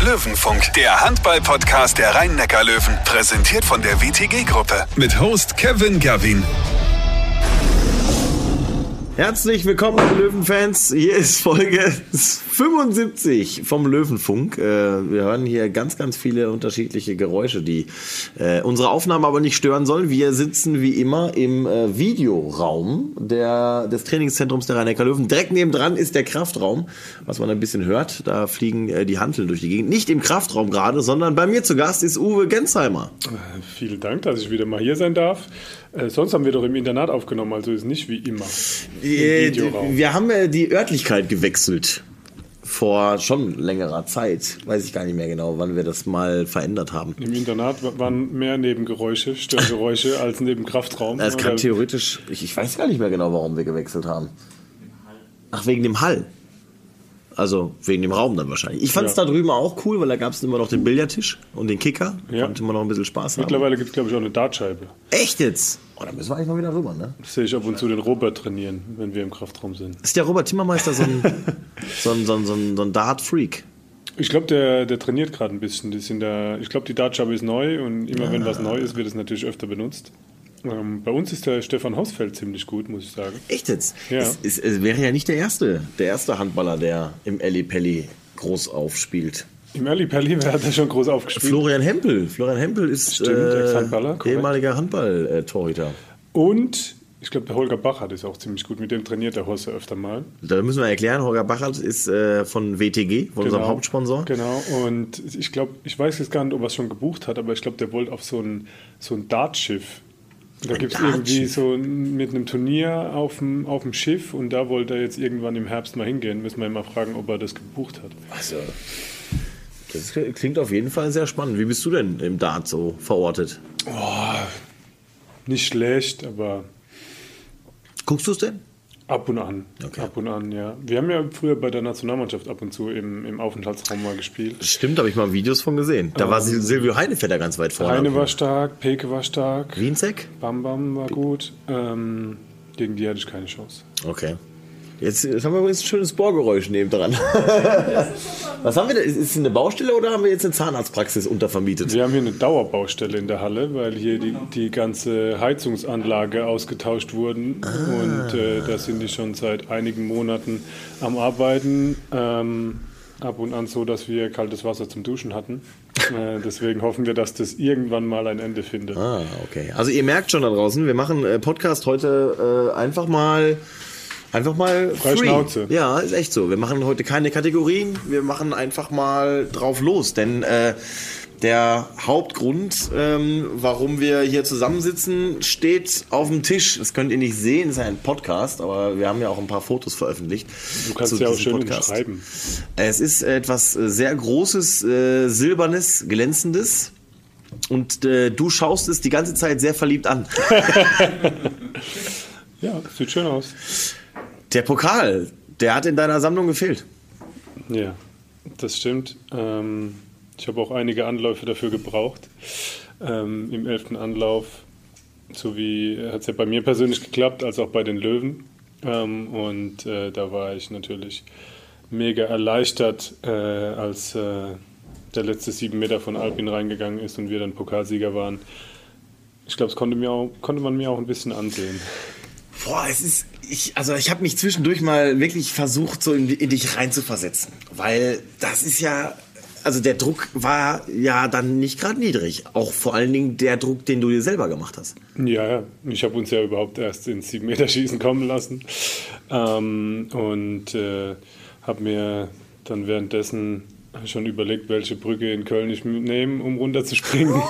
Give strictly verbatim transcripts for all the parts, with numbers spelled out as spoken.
Löwenfunk, der Handball-Podcast der Rhein-Neckar-Löwen. Präsentiert von der W T G-Gruppe. Mit Host Kevin Gavin. Herzlich willkommen, Löwenfans. Hier ist Folge fünfundsiebzig vom Löwenfunk. Wir hören hier ganz, ganz viele unterschiedliche Geräusche, die unsere Aufnahme aber nicht stören sollen. Wir sitzen wie immer im Videoraum der, des Trainingszentrums der Rhein-Neckar-Löwen. Direkt nebendran ist der Kraftraum, was man ein bisschen hört. Da fliegen die Hanteln durch die Gegend. Nicht im Kraftraum gerade, sondern bei mir zu Gast ist Uwe Gensheimer. Äh, vielen Dank, dass ich wieder mal hier sein darf. Äh, sonst haben wir doch im Internat aufgenommen, also ist nicht wie immer. Wir haben ja die Örtlichkeit gewechselt vor schon längerer Zeit. Weiß ich gar nicht mehr genau, wann wir das mal verändert haben. Im Internat waren mehr Nebengeräusche, Störgeräusche als neben Kraftraum. Es kann theoretisch, ich, ich weiß gar nicht mehr genau, warum wir gewechselt haben. Ach, wegen dem Hall. Also wegen dem Raum dann wahrscheinlich. Ich fand es ja. da drüben auch cool, weil da gab es immer noch den Billardtisch und den Kicker. Ja. Konnte immer noch ein bisschen Spaß haben. Mittlerweile gibt es, glaube ich, auch eine Dartscheibe. Echt jetzt? Oh, da müssen wir eigentlich mal wieder rüber, ne? Das sehe ich ab und zu den Robert trainieren, wenn wir im Kraftraum sind. Ist der Robert Timmermeister so ein, so ein, so ein, so ein, so ein Dart-Freak? Ich glaube, der, der trainiert gerade ein bisschen. Die sind da, ich glaube, die Dartscheibe ist neu und immer ah. wenn was neu ist, wird es natürlich öfter benutzt. Ähm, bei uns ist der Stefan Hausfeld ziemlich gut, muss ich sagen. Echt jetzt? Ja. Es, es, es wäre ja nicht der erste, der erste Handballer, der im Ellipelli groß aufspielt. Im Ellipelli hat er schon groß aufgespielt. Florian Hempel. Florian Hempel ist Stimmt, äh, Ex-Handballer, ehemaliger Handball-Torhüter. Und ich glaube, der Holger Bachert ist auch ziemlich gut. Mit dem trainiert der Hosse öfter mal. Da müssen wir erklären, Holger Bachert ist äh, von W T G, von genau, unserem Hauptsponsor. Genau, und ich glaube, ich weiß jetzt gar nicht, ob er es schon gebucht hat, aber ich glaube, der wollte auf so ein, so ein Dartschiff. Da gibt es irgendwie so mit einem Turnier auf dem, auf dem Schiff und da wollte er jetzt irgendwann im Herbst mal hingehen. Müssen wir ihn mal fragen, ob er das gebucht hat. Also, das klingt auf jeden Fall sehr spannend. Wie bist du denn im Dart so verortet? Oh, nicht schlecht, aber... Guckst du es denn? Ab und an, okay. ab und an, ja. Wir haben ja früher bei der Nationalmannschaft ab und zu im, im Aufenthaltsraum mal gespielt. Stimmt, habe ich mal Videos von gesehen. Da ähm, war Silvio Heinefelder ganz weit vorne. Heine war stark, Peke war stark. Wienzek? Bam Bam war gut. Ähm, gegen die hatte ich keine Chance. Okay. Jetzt, jetzt haben wir übrigens ein schönes Bohrgeräusch nebendran. Was haben wir da? Ist es eine Baustelle oder haben wir jetzt eine Zahnarztpraxis untervermietet? Wir haben hier eine Dauerbaustelle in der Halle, weil hier die, die ganze Heizungsanlage ausgetauscht wurden. Ah. Und äh, da sind die schon seit einigen Monaten am Arbeiten. Ähm, ab und an so, dass wir kaltes Wasser zum Duschen hatten. Äh, deswegen hoffen wir, dass das irgendwann mal ein Ende findet. Ah, okay. Also ihr merkt schon da draußen, wir machen äh, Podcast heute äh, einfach mal... Einfach mal frei free. Schnauze. Ja, ist echt so. Wir machen heute keine Kategorien, wir machen einfach mal drauf los. Denn äh, der Hauptgrund, ähm, warum wir hier zusammensitzen, steht auf dem Tisch. Das könnt ihr nicht sehen, es ist ja ein Podcast, aber wir haben ja auch ein paar Fotos veröffentlicht. Du kannst ja auch schön umschreiben. Es ist etwas sehr Großes, äh, Silbernes, Glänzendes. Und äh, du schaust es die ganze Zeit sehr verliebt an. Ja, sieht schön aus. Der Pokal, der hat in deiner Sammlung gefehlt. Ja, das stimmt. Ähm, ich habe auch einige Anläufe dafür gebraucht. Ähm, im elften Anlauf, so wie hat es ja bei mir persönlich geklappt, als auch bei den Löwen. Ähm, und äh, da war ich natürlich mega erleichtert, äh, als äh, der letzte sieben Meter von Albin reingegangen ist und wir dann Pokalsieger waren. Ich glaube, das konnte, mir auch, konnte man mir auch ein bisschen ansehen. Boah, es ist, ich, also ich habe mich zwischendurch mal wirklich versucht, so in, in dich reinzuversetzen, weil das ist ja, also der Druck war ja dann nicht gerade niedrig, auch vor allen Dingen der Druck, den du dir selber gemacht hast. Ja, ja, ich habe uns ja überhaupt erst ins sieben Meter Schießen kommen lassen ähm, und äh, habe mir dann währenddessen schon überlegt, welche Brücke in Köln ich nehme, um runterzuspringen.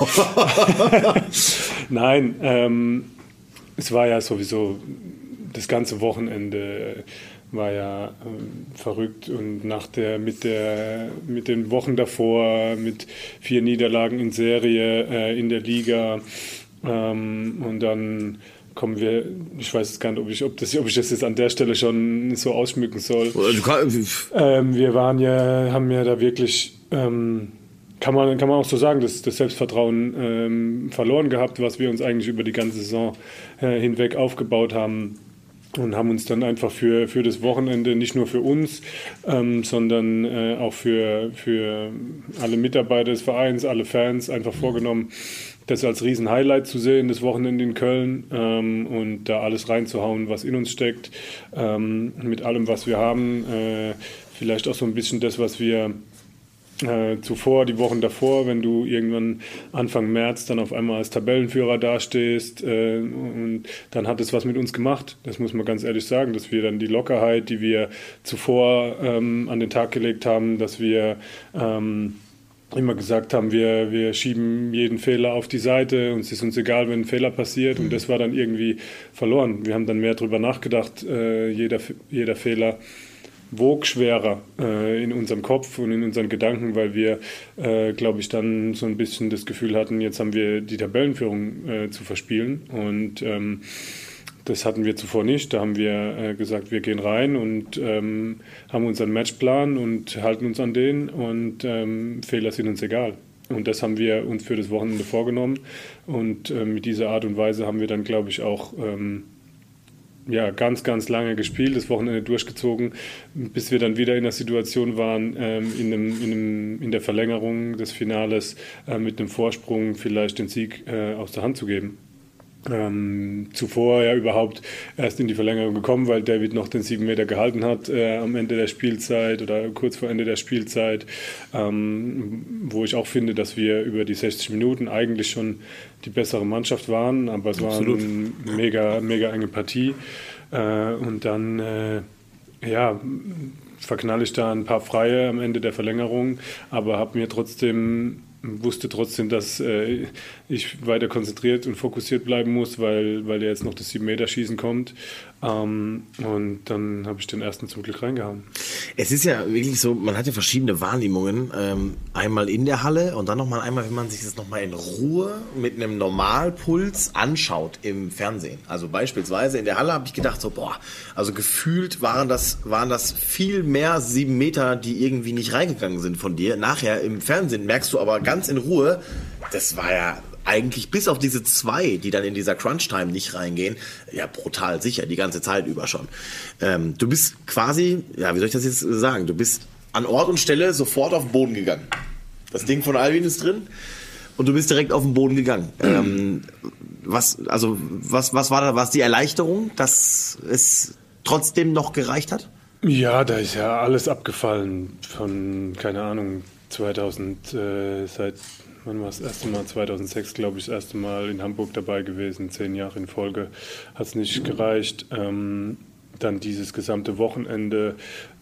Nein, ähm, es war ja sowieso, das ganze Wochenende war ja ähm, verrückt und nach der mit, der, mit den Wochen davor, mit vier Niederlagen in Serie äh, in der Liga ähm, und dann kommen wir, ich weiß gar nicht, ob ich, ob, das, ob ich das jetzt an der Stelle schon so ausschmücken soll. Ähm, wir waren ja, haben ja da wirklich... Ähm, Kann man, kann man auch so sagen, das, das Selbstvertrauen ähm, verloren gehabt, was wir uns eigentlich über die ganze Saison äh, hinweg aufgebaut haben. und haben uns dann einfach für, für das Wochenende, nicht nur für uns, ähm, sondern äh, auch für, für alle Mitarbeiter des Vereins, alle Fans einfach vorgenommen, das als Riesen-Highlight zu sehen, das Wochenende in Köln, ähm, und da alles reinzuhauen, was in uns steckt, ähm, mit allem, was wir haben. Äh, vielleicht auch so ein bisschen das, was wir Äh, zuvor, die Wochen davor, wenn du irgendwann Anfang März dann auf einmal als Tabellenführer dastehst, äh, und dann hat es was mit uns gemacht. Das muss man ganz ehrlich sagen, dass wir dann die Lockerheit, die wir zuvor ähm, an den Tag gelegt haben, dass wir ähm, immer gesagt haben, wir, wir schieben jeden Fehler auf die Seite und es ist uns egal, wenn ein Fehler passiert, und das war dann irgendwie verloren. Wir haben dann mehr drüber nachgedacht, äh, jeder, jeder Fehler wog schwerer äh, in unserem Kopf und in unseren Gedanken, weil wir, äh, glaube ich, dann so ein bisschen das Gefühl hatten, jetzt haben wir die Tabellenführung äh, zu verspielen, und ähm, das hatten wir zuvor nicht. Da haben wir äh, gesagt, wir gehen rein und ähm, haben unseren Matchplan und halten uns an den, und ähm, Fehler sind uns egal. Und das haben wir uns für das Wochenende vorgenommen, und äh, mit dieser Art und Weise haben wir dann, glaube ich, auch ähm, ja, ganz, ganz lange gespielt, das Wochenende durchgezogen, bis wir dann wieder in der Situation waren, ähm, in, einem, in, einem, in der Verlängerung des Finales äh, mit einem Vorsprung vielleicht den Sieg äh, aus der Hand zu geben. Ähm, zuvor ja überhaupt erst in die Verlängerung gekommen, weil David noch den sieben Meter gehalten hat äh, am Ende der Spielzeit oder kurz vor Ende der Spielzeit, ähm, wo ich auch finde, dass wir über die sechzig Minuten eigentlich schon die bessere Mannschaft waren, aber es Absolut. war eine mega, mega enge Partie, äh, und dann äh, ja, verknalle ich da ein paar Freie am Ende der Verlängerung, aber habe mir trotzdem wusste trotzdem, dass äh, ich weiter konzentriert und fokussiert bleiben muss, weil, weil jetzt noch das sieben Meter Schießen kommt. Ähm, und dann habe ich den ersten zum Glück reingehauen. Es ist ja wirklich so, man hat ja verschiedene Wahrnehmungen. Ähm, einmal in der Halle und dann nochmal einmal, wenn man sich das nochmal in Ruhe mit einem Normalpuls anschaut im Fernsehen. Also beispielsweise in der Halle habe ich gedacht so, boah, also gefühlt waren das, waren das viel mehr sieben Meter, die irgendwie nicht reingegangen sind von dir. Nachher im Fernsehen merkst du aber ganz in Ruhe, das war ja eigentlich bis auf diese zwei, die dann in dieser Crunch-Time nicht reingehen, ja brutal sicher, die ganze Zeit über schon. Ähm, du bist quasi, ja wie soll ich das jetzt sagen, du bist an Ort und Stelle sofort auf den Boden gegangen. Das Ding von Alvin ist drin und du bist direkt auf den Boden gegangen. Ähm, was, also, was, was war da, was die Erleichterung, dass es trotzdem noch gereicht hat? Ja, da ist ja alles abgefallen von, keine Ahnung, zweitausend, äh, seit, wann war das erste Mal? zweitausendsechs, glaube ich, das erste Mal in Hamburg dabei gewesen, zehn Jahre in Folge, hat es nicht gereicht. Ähm, dann dieses gesamte Wochenende,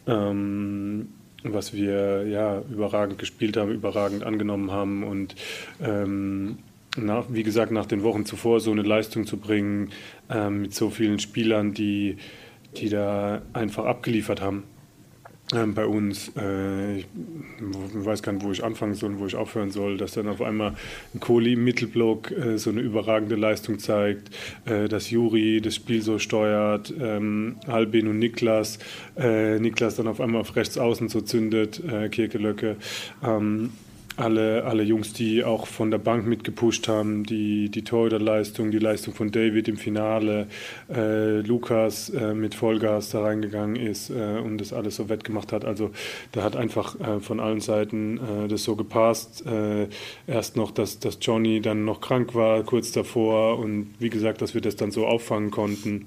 ähm, was wir ja überragend gespielt haben, überragend angenommen haben und ähm, nach, wie gesagt, nach den Wochen zuvor so eine Leistung zu bringen, ähm, mit so vielen Spielern, die, die da einfach abgeliefert haben. Ähm, bei uns, äh, ich weiß gar nicht, wo ich anfangen soll und wo ich aufhören soll, dass dann auf einmal ein Kohli im Mittelblock äh, so eine überragende Leistung zeigt, äh, dass Juri das Spiel so steuert, ähm, Albin und Niklas, äh, Niklas dann auf einmal auf rechts außen so zündet, äh, Kirkelöcke, ähm, alle, alle Jungs, die auch von der Bank mitgepusht haben, die, die Torhüterleistung, die Leistung von David im Finale, äh, Lukas äh, mit Vollgas da reingegangen ist äh, und das alles so wettgemacht hat. Also da hat einfach äh, von allen Seiten äh, das so gepasst. Äh, erst noch, dass, dass Johnny dann noch krank war, kurz davor, und wie gesagt, dass wir das dann so auffangen konnten.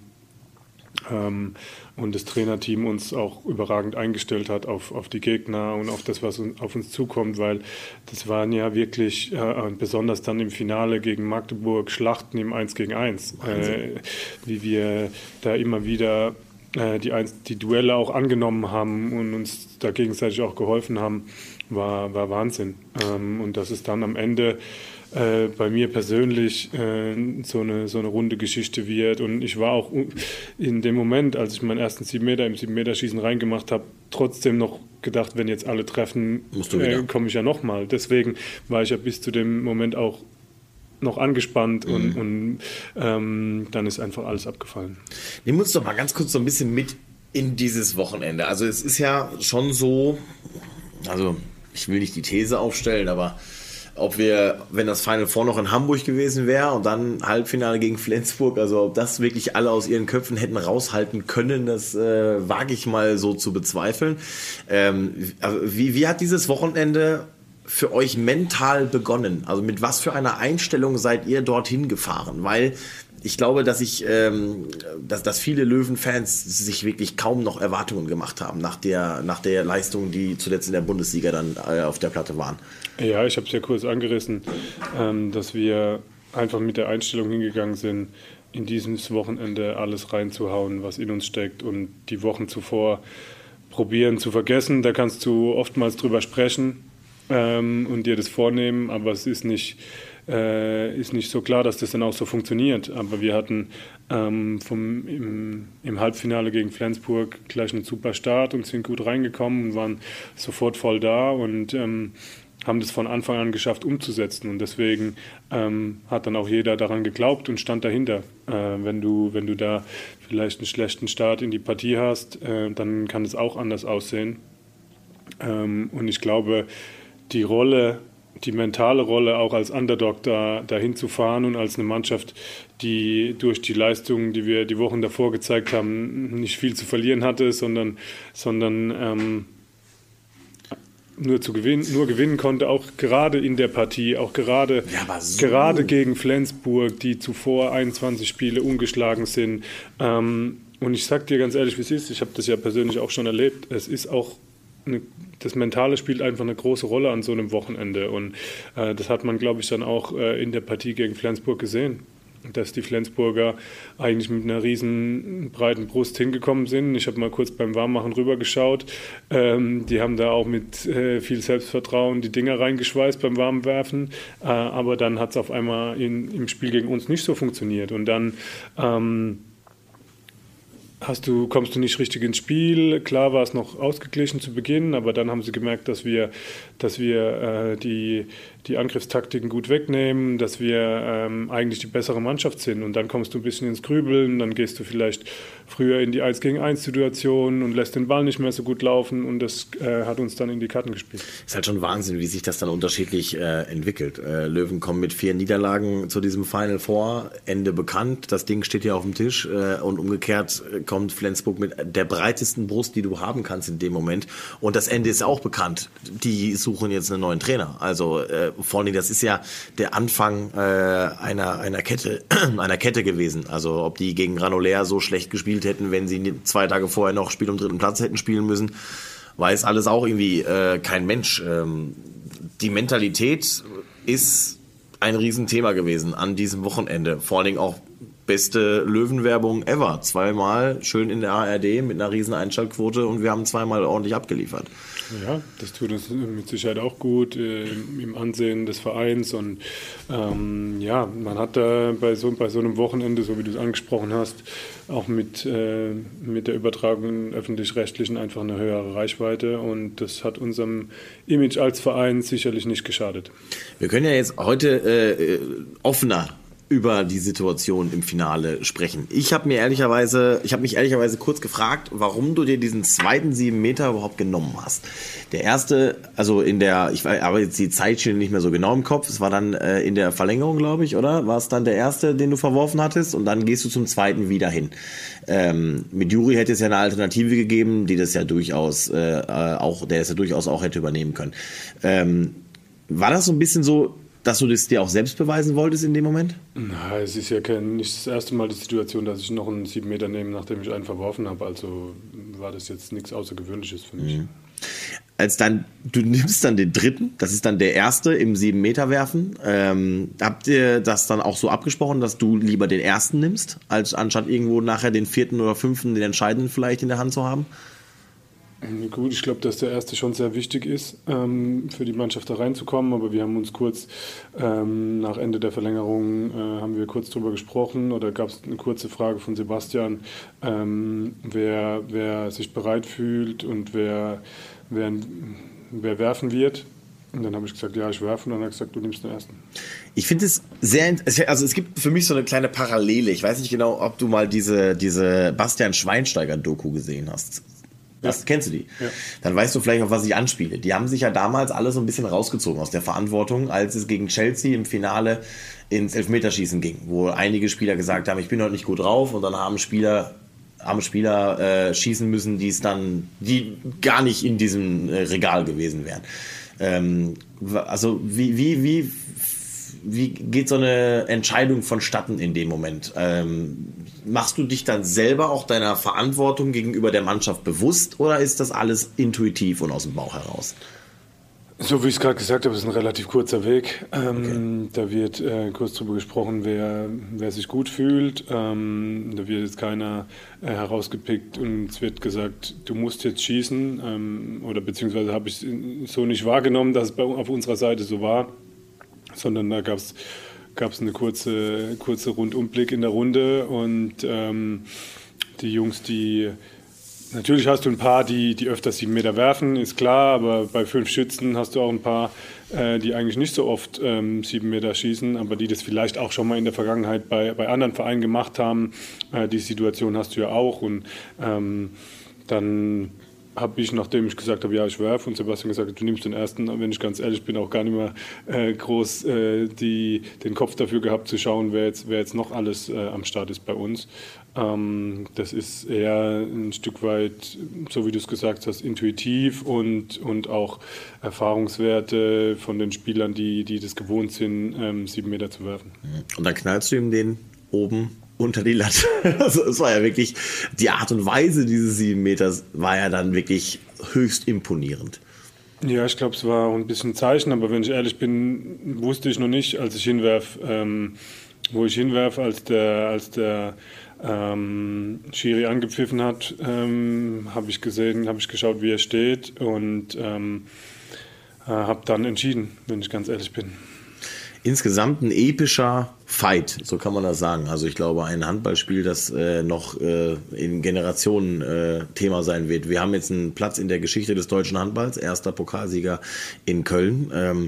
Ähm, und das Trainerteam uns auch überragend eingestellt hat auf, auf die Gegner und auf das, was uns, auf uns zukommt, weil das waren ja wirklich, äh, besonders dann im Finale gegen Magdeburg, Schlachten im eins gegen eins, äh, wie wir da immer wieder äh, die, die Duelle auch angenommen haben und uns da gegenseitig auch geholfen haben, war, war Wahnsinn. Ähm, und dass es dann am Ende Äh, bei mir persönlich äh, so eine so eine runde Geschichte wird. Und ich war auch in dem Moment, als ich meinen ersten sieben Meter im sieben Meter Schießen reingemacht habe, trotzdem noch gedacht, wenn jetzt alle treffen, äh, komme ich ja nochmal. Deswegen war ich ja bis zu dem Moment auch noch angespannt mhm. und, und ähm, dann ist einfach alles abgefallen. Nehmen wir uns doch mal ganz kurz so ein bisschen mit in dieses Wochenende. Also es ist ja schon so, also ich will nicht die These aufstellen, aber ob wir, wenn das Final Four noch in Hamburg gewesen wäre und dann Halbfinale gegen Flensburg, also ob das wirklich alle aus ihren Köpfen hätten raushalten können, das äh, wage ich mal so zu bezweifeln. Ähm, wie, wie hat dieses Wochenende für euch mental begonnen? Also mit was für einer Einstellung seid ihr dorthin gefahren? Weil ich glaube, dass ich, ähm, dass, dass viele Löwen-Fans sich wirklich kaum noch Erwartungen gemacht haben nach der, nach der Leistung, die zuletzt in der Bundesliga dann äh, auf der Platte waren. Ja, ich habe es ja kurz angerissen, ähm, dass wir einfach mit der Einstellung hingegangen sind, in dieses Wochenende alles reinzuhauen, was in uns steckt, und die Wochen zuvor probieren zu vergessen. Da kannst du oftmals drüber sprechen ähm, und dir das vornehmen, aber es ist nicht Äh, ist nicht so klar, dass das dann auch so funktioniert. Aber wir hatten ähm, vom, im, im Halbfinale gegen Flensburg gleich einen super Start und sind gut reingekommen und waren sofort voll da und ähm, haben das von Anfang an geschafft umzusetzen. Und deswegen ähm, hat dann auch jeder daran geglaubt und stand dahinter. Äh, wenn du, wenn du da vielleicht einen schlechten Start in die Partie hast, äh, dann kann es auch anders aussehen. Ähm, und ich glaube, die Rolle die mentale Rolle auch als Underdog da dahin zu fahren und als eine Mannschaft, die durch die Leistungen, die wir die Wochen davor gezeigt haben, nicht viel zu verlieren hatte, sondern, sondern ähm, nur, zu gewinnen, nur gewinnen konnte, auch gerade in der Partie, auch gerade, ja, so. gerade gegen Flensburg, die zuvor einundzwanzig Spiele ungeschlagen sind. Ähm, und ich sag dir ganz ehrlich, wie es ist, ich habe das ja persönlich auch schon erlebt, es ist auch Eine, das Mentale spielt einfach eine große Rolle an so einem Wochenende, und äh, das hat man, glaube ich, dann auch äh, in der Partie gegen Flensburg gesehen, dass die Flensburger eigentlich mit einer riesen breiten Brust hingekommen sind. Ich habe mal kurz beim Warmmachen rübergeschaut, ähm, die haben da auch mit äh, viel Selbstvertrauen die Dinger reingeschweißt beim Warmwerfen, äh, aber dann hat es auf einmal in, im Spiel gegen uns nicht so funktioniert, und dann ähm, Hast du, kommst du nicht richtig ins Spiel. Klar war es noch ausgeglichen zu Beginn, aber dann haben sie gemerkt, dass wir, dass wir äh, die, die Angriffstaktiken gut wegnehmen, dass wir ähm, eigentlich die bessere Mannschaft sind. Und dann kommst du ein bisschen ins Grübeln, dann gehst du vielleicht früher in die eins gegen eins Situation und lässt den Ball nicht mehr so gut laufen, und das äh, hat uns dann in die Karten gespielt. Ist halt schon Wahnsinn, wie sich das dann unterschiedlich äh, entwickelt. Äh, Löwen kommen mit vier Niederlagen zu diesem Final Four, Ende bekannt, das Ding steht ja auf dem Tisch, äh, und umgekehrt äh, kommt Flensburg mit der breitesten Brust, die du haben kannst in dem Moment, und das Ende ist auch bekannt. Die suchen jetzt einen neuen Trainer. Also äh, vor allem, das ist ja der Anfang äh, einer, einer Kette, einer Kette gewesen. Also ob die gegen Granulär so schlecht gespielt hätten, wenn sie zwei Tage vorher noch Spiel um dritten Platz hätten spielen müssen, weiß alles auch irgendwie äh, kein Mensch. Ähm, die Mentalität ist ein Riesenthema gewesen an diesem Wochenende. Vor allen Dingen auch beste Löwenwerbung ever. Zweimal schön in der A R D mit einer riesen Einschaltquote, und wir haben zweimal ordentlich abgeliefert. Ja, das tut uns mit Sicherheit auch gut äh, im Ansehen des Vereins, und ähm, ja, man hat da bei so, bei so einem Wochenende, so wie du es angesprochen hast, auch mit, äh, mit der Übertragung öffentlich-rechtlichen einfach eine höhere Reichweite, und das hat unserem Image als Verein sicherlich nicht geschadet. Wir können ja jetzt heute äh, offener über die Situation im Finale sprechen. Ich habe mir ehrlicherweise, ich habe mich ehrlicherweise kurz gefragt, warum du dir diesen zweiten sieben Meter überhaupt genommen hast. Der erste, also in der, ich weiß, aber jetzt die Zeitschiene nicht mehr so genau im Kopf. Es war dann äh, in der Verlängerung, glaube ich, oder? War es dann der erste, den du verworfen hattest? Und dann gehst du zum zweiten wieder hin. Ähm, mit Juri hätte es ja eine Alternative gegeben, die das ja durchaus äh, auch, der es ja durchaus auch hätte übernehmen können. Ähm, war das so ein bisschen so, dass du das dir auch selbst beweisen wolltest in dem Moment? Na, es ist ja kein, nicht das erste Mal die Situation, dass ich noch einen sieben Meter nehme, nachdem ich einen verworfen habe. Also war das jetzt nichts Außergewöhnliches für mich. Mhm. Als dann, du nimmst dann den dritten, das ist dann der erste im sieben Meter werfen. Ähm, habt ihr das dann auch so abgesprochen, dass du lieber den ersten nimmst, als anstatt irgendwo nachher den vierten oder fünften, den entscheidenden vielleicht in der Hand zu haben? Gut, ich glaube, dass der erste schon sehr wichtig ist, ähm, für die Mannschaft da reinzukommen, aber wir haben uns kurz ähm, nach Ende der Verlängerung äh, haben wir kurz drüber gesprochen, oder gab es eine kurze Frage von Sebastian, ähm, wer, wer sich bereit fühlt und wer, wer, wer werfen wird. Und dann habe ich gesagt, ja, ich werfe, und dann hat er gesagt, du nimmst den ersten. Ich finde es sehr, also es gibt für mich so eine kleine Parallele. Ich weiß nicht genau, ob du mal diese, diese Bastian Schweinsteiger-Doku gesehen hast. Das ja. kennst du die. Ja. Dann weißt du vielleicht, auf was ich anspiele. Die haben sich ja damals alle so ein bisschen rausgezogen aus der Verantwortung, als es gegen Chelsea im Finale ins Elfmeterschießen ging, wo einige Spieler gesagt haben, ich bin heute nicht gut drauf, und dann haben Spieler haben Spieler äh, schießen müssen, die es dann, die gar nicht in diesem äh, Regal gewesen wären. Ähm, also wie, wie, wie, wie geht so eine Entscheidung vonstatten in dem Moment? Ähm, machst du dich dann selber auch deiner Verantwortung gegenüber der Mannschaft bewusst, oder ist das alles intuitiv und aus dem Bauch heraus? So wie ich es gerade gesagt habe, ist ein relativ kurzer Weg. Ähm, okay. Da wird äh, kurz drüber gesprochen, wer, wer sich gut fühlt. Ähm, da wird jetzt keiner äh, herausgepickt und es wird gesagt, du musst jetzt schießen. Ähm, oder beziehungsweise habe ich es so nicht wahrgenommen, dass es bei, auf unserer Seite so war. Sondern da gab es gab es eine kurze, kurze Rundumblick in der Runde und ähm, die Jungs, die natürlich hast du ein paar, die, die öfter sieben Meter werfen, ist klar, aber bei fünf Schützen hast du auch ein paar, äh, die eigentlich nicht so oft ähm, sieben Meter schießen, aber die das vielleicht auch schon mal in der Vergangenheit bei, bei anderen Vereinen gemacht haben. Äh, die Situation hast du ja auch und ähm, dann habe ich, nachdem ich gesagt habe, ja, ich werfe, und Sebastian gesagt, du nimmst den ersten, wenn ich ganz ehrlich bin, auch gar nicht mehr äh, groß äh, die, den Kopf dafür gehabt zu schauen, wer jetzt, wer jetzt noch alles äh, am Start ist bei uns. Ähm, das ist eher ein Stück weit, so wie du es gesagt hast, intuitiv und, und auch Erfahrungswerte von den Spielern, die, die das gewohnt sind, ähm, sieben Meter zu werfen. Und dann knallst du ihm den oben unter die Latte. Also es war ja wirklich, die Art und Weise dieses sieben Meters war ja dann wirklich höchst imponierend. Ja, ich glaube, es war auch ein bisschen ein Zeichen, aber wenn ich ehrlich bin, wusste ich noch nicht, als ich hinwerf, ähm, wo ich hinwerf, als der, als der ähm, Schiri angepfiffen hat, ähm, habe ich gesehen, habe ich geschaut, wie er steht und ähm, äh, habe dann entschieden, wenn ich ganz ehrlich bin. Insgesamt ein epischer Fight, so kann man das sagen. Also ich glaube, ein Handballspiel, das äh, noch äh, in Generationen äh, Thema sein wird. Wir haben jetzt einen Platz in der Geschichte des deutschen Handballs, erster Pokalsieger in Köln. Ähm,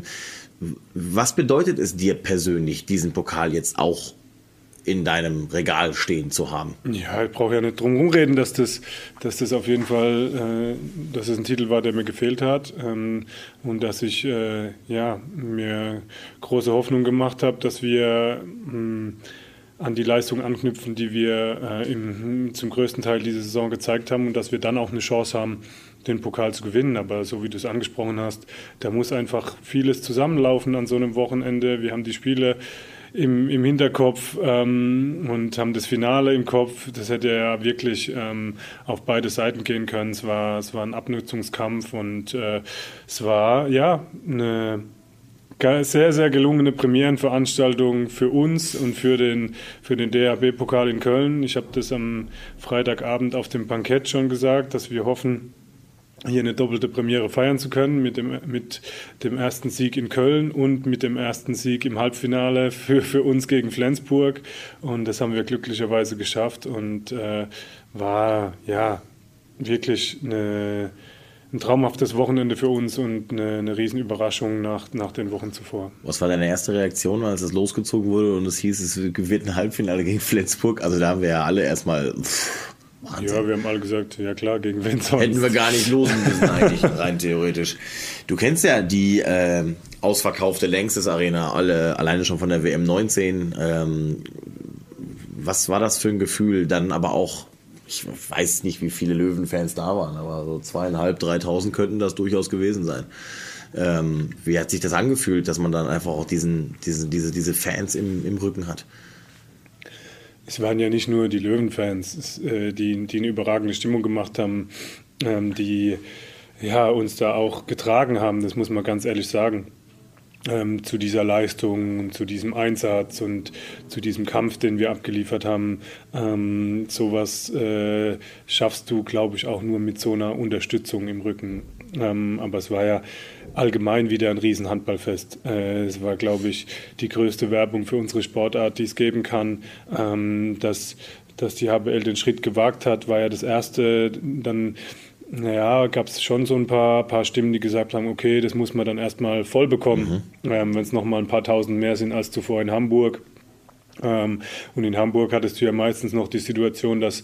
was bedeutet es dir persönlich, diesen Pokal jetzt auch in deinem Regal stehen zu haben? Ja, ich brauche ja nicht drum rumreden, dass das, dass das auf jeden Fall, äh, dass es ein Titel war, der mir gefehlt hat ähm, und dass ich äh, ja, mir große Hoffnung gemacht habe, dass wir mh, an die Leistung anknüpfen, die wir äh, im, zum größten Teil diese Saison gezeigt haben und dass wir dann auch eine Chance haben, den Pokal zu gewinnen. Aber so wie du es angesprochen hast, da muss einfach vieles zusammenlaufen an so einem Wochenende. Wir haben die Spiele Im, im Hinterkopf ähm, und haben das Finale im Kopf. Das hätte ja wirklich ähm, auf beide Seiten gehen können. Es war, es war ein Abnutzungskampf und äh, es war ja eine sehr, sehr gelungene Premierenveranstaltung für uns und für den, für den D H B-Pokal in Köln. Ich habe das am Freitagabend auf dem Bankett schon gesagt, dass wir hoffen, hier eine doppelte Premiere feiern zu können mit dem, mit dem ersten Sieg in Köln und mit dem ersten Sieg im Halbfinale für, für uns gegen Flensburg. Und das haben wir glücklicherweise geschafft und äh, war ja wirklich eine, ein traumhaftes Wochenende für uns und eine, eine Riesenüberraschung nach, nach den Wochen zuvor. Was war deine erste Reaktion, als es losgezogen wurde und es hieß, es wird ein Halbfinale gegen Flensburg? Also da haben wir ja alle erstmal... Pff, Wahnsinn. Ja, wir haben alle gesagt, ja klar, gegen wen sonst. Hätten wir gar nicht losen müssen eigentlich, rein theoretisch. Du kennst ja die äh, ausverkaufte Längstes Arena, alle, alleine schon von der W M neunzehn. Ähm, was war das für ein Gefühl? Dann aber auch, ich weiß nicht, wie viele Löwenfans da waren, aber so zweieinhalb, dreitausend könnten das durchaus gewesen sein. Ähm, wie hat sich das angefühlt, dass man dann einfach auch diesen, diesen, diese, diese Fans im, im Rücken hat? Es waren ja nicht nur die Löwenfans, die, die eine überragende Stimmung gemacht haben, die ja, uns da auch getragen haben, das muss man ganz ehrlich sagen, zu dieser Leistung, zu diesem Einsatz und zu diesem Kampf, den wir abgeliefert haben. Sowas schaffst du, glaube ich, auch nur mit so einer Unterstützung im Rücken. Aber es war ja allgemein wieder ein Riesenhandballfest. Äh, es war, glaube ich, die größte Werbung für unsere Sportart, die es geben kann. Ähm, dass, dass die H B L den Schritt gewagt hat, war ja das Erste. Dann naja, gab es schon so ein paar, paar Stimmen, die gesagt haben, okay, das muss man dann erstmal voll bekommen, mhm. ähm, wenn es nochmal ein paar Tausend mehr sind als zuvor in Hamburg. Ähm, und in Hamburg hattest du ja meistens noch die Situation, dass,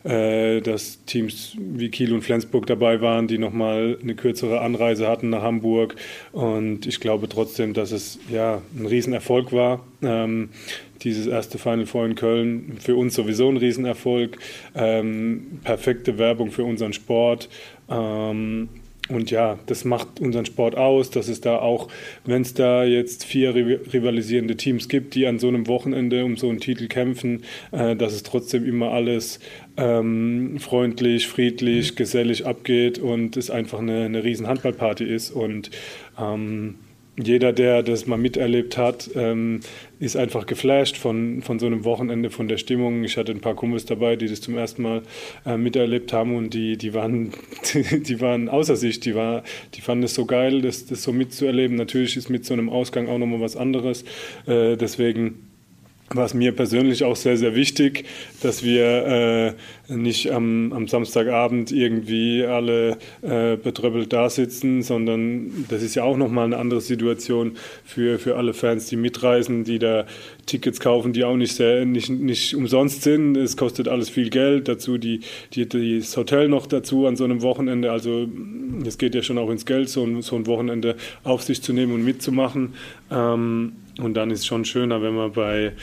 äh, dass Teams wie Kiel und Flensburg dabei waren, die nochmal eine kürzere Anreise hatten nach Hamburg. Und ich glaube trotzdem, dass es ja ein Riesenerfolg war. Ähm, dieses erste Final Four in Köln, für uns sowieso ein Riesenerfolg. Ähm, perfekte Werbung für unseren Sport. Ähm, Und ja, das macht unseren Sport aus, dass es da auch, wenn es da jetzt vier rivalisierende Teams gibt, die an so einem Wochenende um so einen Titel kämpfen, äh, dass es trotzdem immer alles ähm, freundlich, friedlich, gesellig abgeht und es einfach eine, eine riesen Handballparty ist. Und ähm, jeder, der das mal miterlebt hat, ähm, ist einfach geflasht von, von so einem Wochenende, von der Stimmung. Ich hatte ein paar Kumpels dabei, die das zum ersten Mal äh, miterlebt haben und die, die, waren, die, die waren außer sich. Die, war, die fanden es so geil, das, das so mitzuerleben. Natürlich ist mit so einem Ausgang auch nochmal was anderes. Äh, deswegen war es mir persönlich auch sehr, sehr wichtig, dass wir äh, nicht am, am Samstagabend irgendwie alle äh, betröppelt da sitzen, sondern das ist ja auch nochmal eine andere Situation für, für alle Fans, die mitreisen, die da Tickets kaufen, die auch nicht, sehr, nicht, nicht umsonst sind. Es kostet alles viel Geld, dazu die, die, das Hotel noch dazu an so einem Wochenende. Also es geht ja schon auch ins Geld, so ein, so ein Wochenende auf sich zu nehmen und mitzumachen. Ähm, Und dann ist es schon schöner, wenn man bei,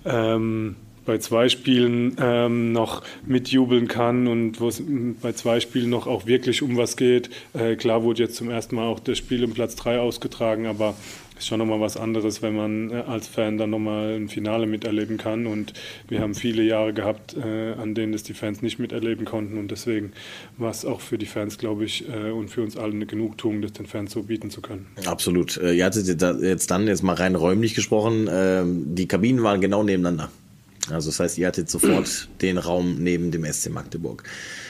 ähm, bei zwei Spielen ähm, noch mitjubeln kann und wo es bei zwei Spielen noch auch wirklich um was geht. Äh, klar wurde jetzt zum ersten Mal auch das Spiel um Platz drei ausgetragen, aber es ist schon nochmal was anderes, wenn man äh, als Fan dann nochmal ein Finale miterleben kann. Und wir haben viele Jahre gehabt, äh, an denen das die Fans nicht miterleben konnten. Und deswegen war es auch für die Fans, glaube ich, äh, und für uns alle eine Genugtuung, das den Fans so bieten zu können. Absolut. Ihr hattet jetzt dann jetzt mal rein räumlich gesprochen. Die Kabinen waren genau nebeneinander. Also das heißt, ihr hattet sofort den Raum neben dem S C Magdeburg.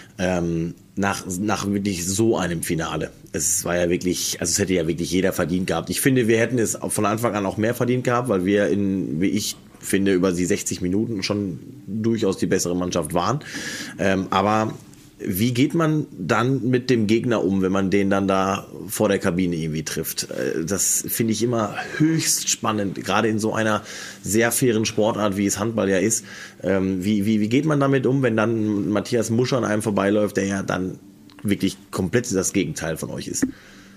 Ähm, nach, nach wirklich so einem Finale. Es war ja wirklich, also es hätte ja wirklich jeder verdient gehabt. Ich finde, wir hätten es von Anfang an auch mehr verdient gehabt, weil wir in, wie ich finde, über die sechzig Minuten schon durchaus die bessere Mannschaft waren. Ähm, aber wie geht man dann mit dem Gegner um, wenn man den dann da vor der Kabine irgendwie trifft? Das finde ich immer höchst spannend, gerade in so einer sehr fairen Sportart, wie es Handball ja ist. Wie, wie, wie geht man damit um, wenn dann Matthias Muscher an einem vorbeiläuft, der ja dann wirklich komplett das Gegenteil von euch ist?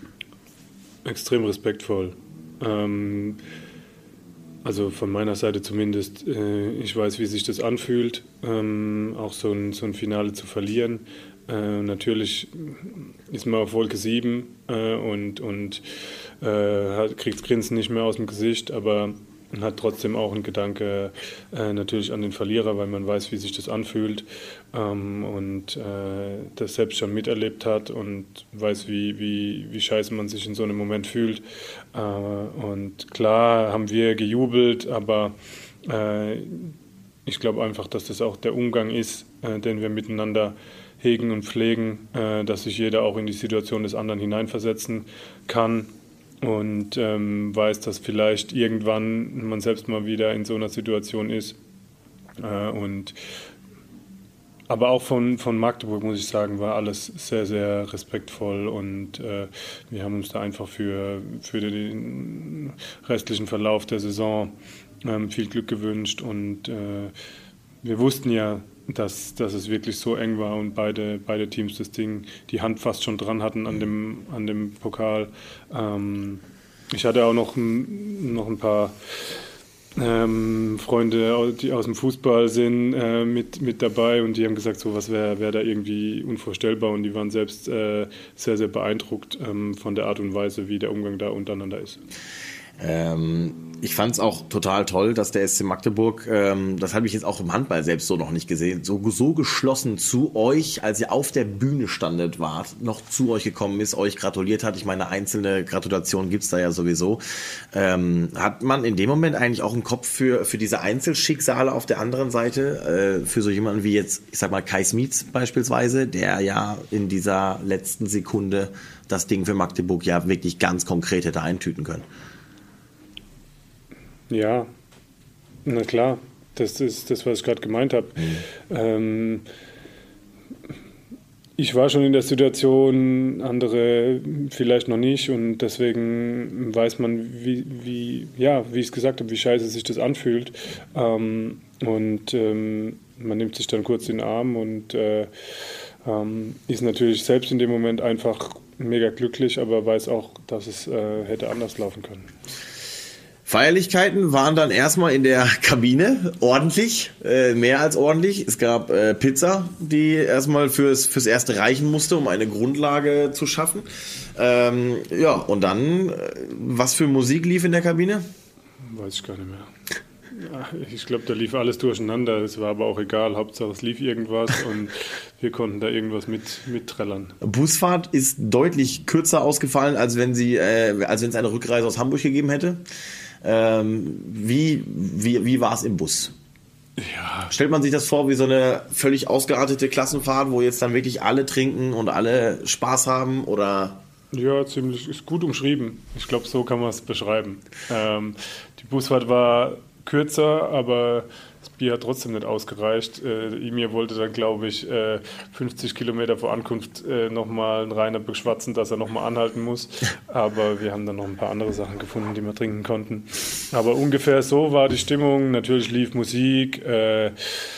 Extrem respektvoll. Ähm Also von meiner Seite zumindest, äh, ich weiß, wie sich das anfühlt, ähm, auch so ein, so ein Finale zu verlieren. Äh, natürlich ist man auf Wolke sieben äh, und, und äh, kriegt das Grinsen nicht mehr aus dem Gesicht, aber man hat trotzdem auch einen Gedanke äh, natürlich an den Verlierer, weil man weiß, wie sich das anfühlt ähm, und äh, das selbst schon miterlebt hat und weiß, wie, wie, wie scheiße man sich in so einem Moment fühlt. Äh, und klar haben wir gejubelt, aber äh, ich glaube einfach, dass das auch der Umgang ist, äh, den wir miteinander hegen und pflegen, äh, dass sich jeder auch in die Situation des anderen hineinversetzen kann. Und ähm, weiß, dass vielleicht irgendwann man selbst mal wieder in so einer Situation ist. Äh, und, aber auch von, von Magdeburg, muss ich sagen, war alles sehr, sehr respektvoll und äh, wir haben uns da einfach für, für den restlichen Verlauf der Saison ähm, viel Glück gewünscht und äh, wir wussten ja, dass, dass es wirklich so eng war und beide, beide Teams das Ding, die Hand fast schon dran hatten an dem, an dem Pokal. Ähm, ich hatte auch noch, noch ein paar ähm, Freunde, die aus dem Fußball sind, äh, mit, mit dabei und die haben gesagt, so was wäre wär da irgendwie unvorstellbar und die waren selbst äh, sehr, sehr beeindruckt ähm, von der Art und Weise, wie der Umgang da untereinander ist. Ähm, ich fand es auch total toll, dass der S C Magdeburg, ähm, das habe ich jetzt auch im Handball selbst so noch nicht gesehen, so, so geschlossen zu euch, als ihr auf der Bühne standet wart, noch zu euch gekommen ist, euch gratuliert hat. Ich meine, einzelne Gratulation gibt's da ja sowieso. Ähm, hat man in dem Moment eigentlich auch einen Kopf für, für diese Einzelschicksale auf der anderen Seite, äh, für so jemanden wie jetzt, ich sag mal, Kai Smits beispielsweise, der ja in dieser letzten Sekunde das Ding für Magdeburg ja wirklich ganz konkret hätte eintüten können? Ja, na klar, das ist das, was ich gerade gemeint habe. Mhm. Ähm, ich war schon in der Situation, andere vielleicht noch nicht und deswegen weiß man, wie, wie ja, wie ich es gesagt habe, wie scheiße sich das anfühlt. Ähm, und ähm, man nimmt sich dann kurz in den Arm und äh, ähm, ist natürlich selbst in dem Moment einfach mega glücklich, aber weiß auch, dass es äh, hätte anders laufen können. Feierlichkeiten waren dann erstmal in der Kabine ordentlich, äh, mehr als ordentlich. Es gab äh, Pizza, die erstmal fürs, fürs Erste reichen musste, um eine Grundlage zu schaffen. Ähm, ja, und dann, äh, was für Musik lief in der Kabine? Weiß ich gar nicht mehr. Ja, ich glaube, da lief alles durcheinander. Es war aber auch egal. Hauptsache, es lief irgendwas und wir konnten da irgendwas mit, mitträllern. Busfahrt ist deutlich kürzer ausgefallen, als wenn sie, äh, als wenn es eine Rückreise aus Hamburg gegeben hätte. Ähm, wie wie, wie war es im Bus? Ja. Stellt man sich das vor wie so eine völlig ausgeartete Klassenfahrt, wo jetzt dann wirklich alle trinken und alle Spaß haben, oder? Ja, ziemlich, ist gut umschrieben. Ich glaube, so kann man es beschreiben. Ähm, die Busfahrt war kürzer, aber das Bier hat trotzdem nicht ausgereicht. Äh, Emir wollte dann, glaube ich, äh, fünfzig Kilometer vor Ankunft äh, nochmal einen Rainer beschwatzen, dass er nochmal anhalten muss. Aber wir haben dann noch ein paar andere Sachen gefunden, die wir trinken konnten. Aber ungefähr so war die Stimmung. Natürlich lief Musik äh,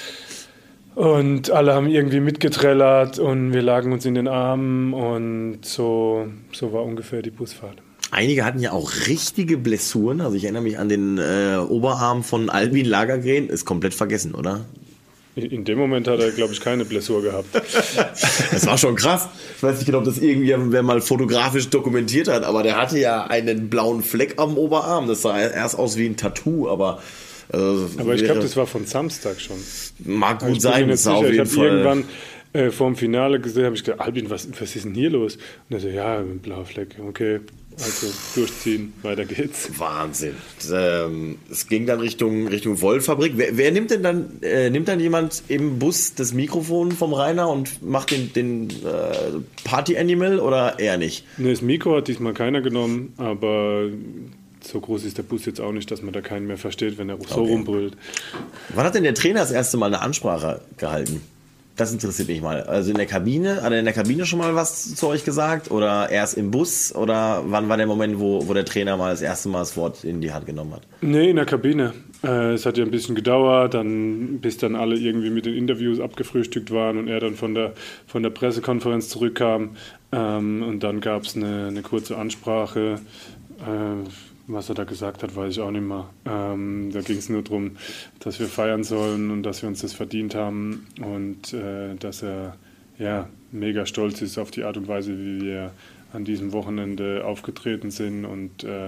und alle haben irgendwie mitgetrellert und wir lagen uns in den Armen und so, so war ungefähr die Busfahrt. Einige hatten ja auch richtige Blessuren. Also ich erinnere mich an den äh, Oberarm von Albin Lagergren. Ist komplett vergessen, oder? In dem Moment hat er, glaube ich, keine Blessur gehabt. Das war schon krass. Ich weiß nicht genau, ob das irgendwer mal fotografisch dokumentiert hat, aber der hatte ja einen blauen Fleck am Oberarm. Das sah erst aus wie ein Tattoo, aber... Also, aber ich glaube, das war von Samstag schon. Mag gut sein. Das auf jeden ich habe irgendwann äh, vor dem Finale gesehen, habe ich gedacht, Albin, was, was ist denn hier los? Und er so, ja, ein blauer Fleck, okay. Also durchziehen, weiter geht's. Wahnsinn. Ähm, es ging dann Richtung, Richtung Wollfabrik. Wer, wer nimmt denn dann, äh, nimmt dann jemand im Bus das Mikrofon vom Rainer und macht den, den äh, Party-Animal oder eher nicht? Ne, das Mikro hat diesmal keiner genommen, aber so groß ist der Bus jetzt auch nicht, dass man da keinen mehr versteht, wenn er so okay. rumbrüllt. Wann hat denn der Trainer das erste Mal eine Ansprache gehalten? Das interessiert mich mal. Also in der Kabine, hat er in der Kabine schon mal was zu euch gesagt? Oder erst im Bus? Oder wann war der Moment, wo, wo der Trainer mal das erste Mal das Wort in die Hand genommen hat? Nee, in der Kabine. Äh, es hat ja ein bisschen gedauert, dann, bis dann alle irgendwie mit den Interviews abgefrühstückt waren und er dann von der, von der Pressekonferenz zurückkam. Ähm, und dann gab es eine, eine kurze Ansprache. Äh, Was er da gesagt hat, weiß ich auch nicht mehr. Ähm, da ging es nur darum, dass wir feiern sollen und dass wir uns das verdient haben und äh, dass er ja, mega stolz ist auf die Art und Weise, wie wir an diesem Wochenende aufgetreten sind und äh,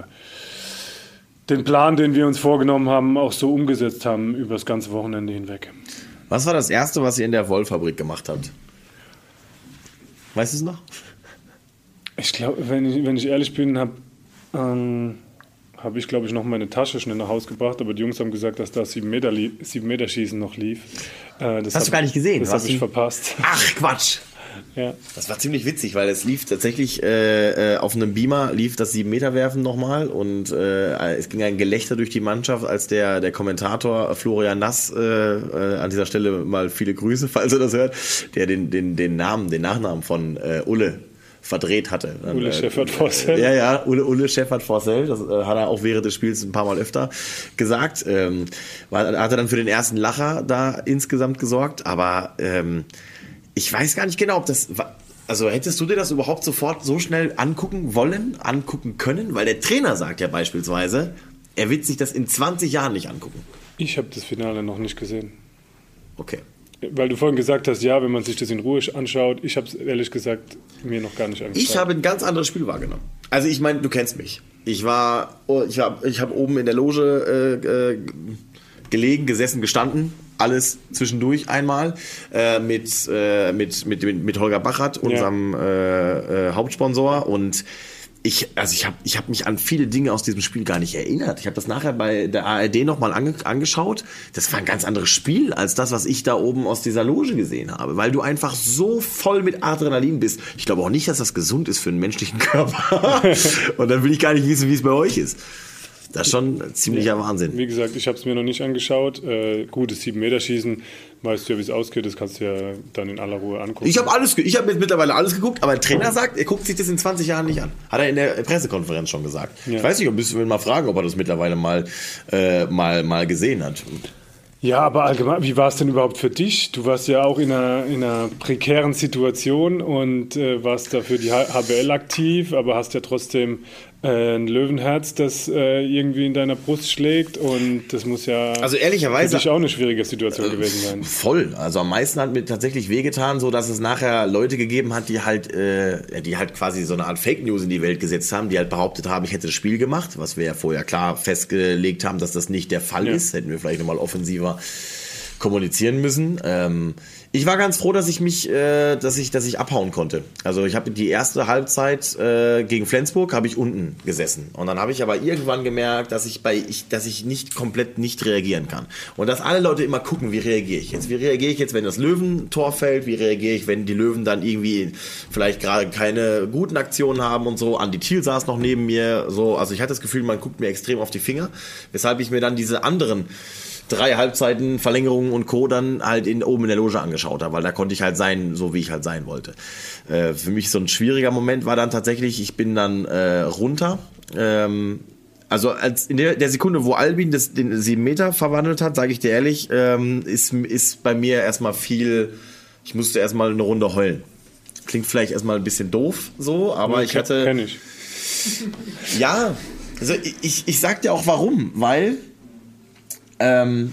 den Plan, den wir uns vorgenommen haben, auch so umgesetzt haben über das ganze Wochenende hinweg. Was war das Erste, was ihr in der Wollfabrik gemacht habt? Weißt du es noch? Ich glaube, wenn ich, wenn ich ehrlich bin, habe ähm, habe ich, glaube ich, noch meine Tasche schnell nach Hause gebracht, aber die Jungs haben gesagt, dass da sieben Meter, sieben Meter Schießen noch lief. Äh, das hast du gar nicht gesehen? Das habe ich verpasst. Ach, Quatsch! Ja. Das war ziemlich witzig, weil es lief tatsächlich äh, auf einem Beamer lief das sieben Meter werfen nochmal und äh, es ging ein Gelächter durch die Mannschaft, als der, der Kommentator Florian Nass, äh, äh, an dieser Stelle mal viele Grüße, falls er das hört, der den, den, den Namen, den Nachnamen von äh, Ulle verdreht hatte. Dann, Ulle Schäffert-Forsell. Ja, ja, Ulle, Ulle Schäffert-Forsell, das äh, hat er auch während des Spiels ein paar Mal öfter gesagt. Ähm, war, hat er dann für den ersten Lacher da insgesamt gesorgt, aber ähm, ich weiß gar nicht genau, ob das, also hättest du dir das überhaupt sofort so schnell angucken wollen, angucken können? Weil der Trainer sagt ja beispielsweise, er wird sich das in zwanzig Jahren nicht angucken. Ich habe das Finale noch nicht gesehen. Okay. Weil du vorhin gesagt hast, ja, wenn man sich das in Ruhe anschaut, ich habe es ehrlich gesagt mir noch gar nicht angeschaut. Ich habe ein ganz anderes Spiel wahrgenommen. Also ich meine, du kennst mich. Ich war, ich habe ich hab oben in der Loge äh, äh, gelegen, gesessen, gestanden. Alles zwischendurch einmal äh, mit, äh, mit, mit, mit Holger Bachert, unserem ja. äh, äh, Hauptsponsor. Und ich, also ich habe ich hab mich an viele Dinge aus diesem Spiel gar nicht erinnert. Ich habe das nachher bei der A R D nochmal ange, angeschaut. Das war ein ganz anderes Spiel als das, was ich da oben aus dieser Loge gesehen habe. Weil du einfach so voll mit Adrenalin bist. Ich glaube auch nicht, dass das gesund ist für einen menschlichen Körper. Und dann will ich gar nicht wissen, wie es bei euch ist. Das ist schon ein ziemlicher ja, Wahnsinn. Wie gesagt, ich habe es mir noch nicht angeschaut. Äh, gutes sieben Meter Schießen weißt du ja, wie es ausgeht, das kannst du ja dann in aller Ruhe angucken. Ich habe alles, ich habe jetzt mittlerweile alles geguckt, aber der Trainer sagt, er guckt sich das in zwanzig Jahren nicht an. Hat er in der Pressekonferenz schon gesagt. Ja. Ich weiß nicht, ob wir mal fragen, ob er das mittlerweile mal, äh, mal, mal gesehen hat. Ja, aber allgemein, wie war es denn überhaupt für dich? Du warst ja auch in einer, in einer prekären Situation und äh, warst da für die H B L aktiv, aber hast ja trotzdem äh, ein Löwenherz, das äh, irgendwie in deiner Brust schlägt, und das muss ja also ehrlicherweise für dich auch eine schwierige Situation äh, gewesen sein. Voll. Also am meisten hat mir tatsächlich wehgetan, so dass es nachher Leute gegeben hat, die halt, äh, die halt quasi so eine Art Fake News in die Welt gesetzt haben, die halt behauptet haben, ich hätte das Spiel gemacht, was wir ja vorher klar festgelegt haben, dass das nicht der Fall ja. ist. Hätten wir vielleicht nochmal offensiver kommunizieren müssen. Ähm, ich war ganz froh, dass ich mich, äh, dass ich, dass ich abhauen konnte. Also ich habe die erste Halbzeit äh, gegen Flensburg habe ich unten gesessen, und dann habe ich aber irgendwann gemerkt, dass ich bei, ich, dass ich nicht komplett nicht reagieren kann, und dass alle Leute immer gucken, wie reagiere ich jetzt? Wie reagiere ich jetzt, wenn das Löwentor fällt? Wie reagiere ich, wenn die Löwen dann irgendwie vielleicht gerade keine guten Aktionen haben und so? Andi Thiel saß noch neben mir, so, also ich hatte das Gefühl, man guckt mir extrem auf die Finger, weshalb ich mir dann diese anderen drei Halbzeiten, Verlängerungen und Co. dann halt in, oben in der Loge angeschaut habe, weil da konnte ich halt sein, so wie ich halt sein wollte. Äh, für mich so ein schwieriger Moment war dann tatsächlich, ich bin dann äh, runter, ähm, also als in der, der Sekunde, wo Albin das, den sieben Meter verwandelt hat, sage ich dir ehrlich, ähm, ist, ist bei mir erstmal viel, ich musste erstmal eine Runde heulen. Klingt vielleicht erstmal ein bisschen doof so, aber ja, ich hatte... Kenn ich. Ja, also ich, ich sag dir auch warum, weil Ähm,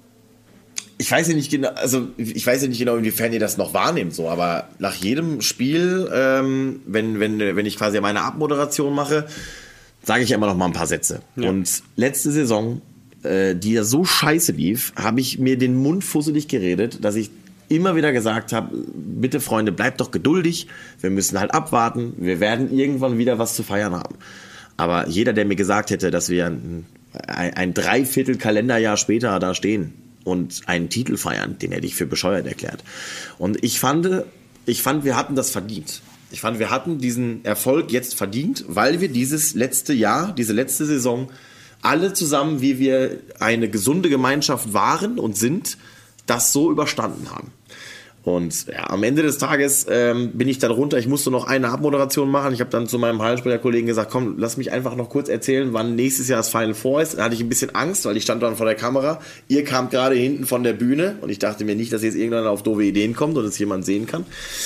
ich weiß ja nicht genau, also ich weiß ja nicht genau, inwiefern ihr das noch wahrnehmt, so, aber nach jedem Spiel, ähm, wenn, wenn, wenn ich quasi meine Abmoderation mache, sage ich ja immer noch mal ein paar Sätze. Ja. Und letzte Saison, äh, die ja so scheiße lief, habe ich mir den Mund fusselig geredet, dass ich immer wieder gesagt habe, bitte Freunde, bleibt doch geduldig, wir müssen halt abwarten, wir werden irgendwann wieder was zu feiern haben. Aber jeder, der mir gesagt hätte, dass wir ein, ein, ein Dreiviertel Kalenderjahr später da stehen und einen Titel feiern, den hätte ich für bescheuert erklärt. Und ich fand, ich fand, wir hatten das verdient. Ich fand, wir hatten diesen Erfolg jetzt verdient, weil wir dieses letzte Jahr, diese letzte Saison, alle zusammen, wie wir eine gesunde Gemeinschaft waren und sind, das so überstanden haben. Und ja, am Ende des Tages ähm, bin ich dann runter. Ich musste noch eine Abmoderation machen. Ich habe dann zu meinem Hallensprecher-Kollegen gesagt, komm, lass mich einfach noch kurz erzählen, wann nächstes Jahr das Final Four ist. Da hatte ich ein bisschen Angst, weil ich stand dann vor der Kamera. Ihr kamt gerade hinten von der Bühne und ich dachte mir nicht, dass jetzt irgendeiner auf doofe Ideen kommt und es jemand sehen kann.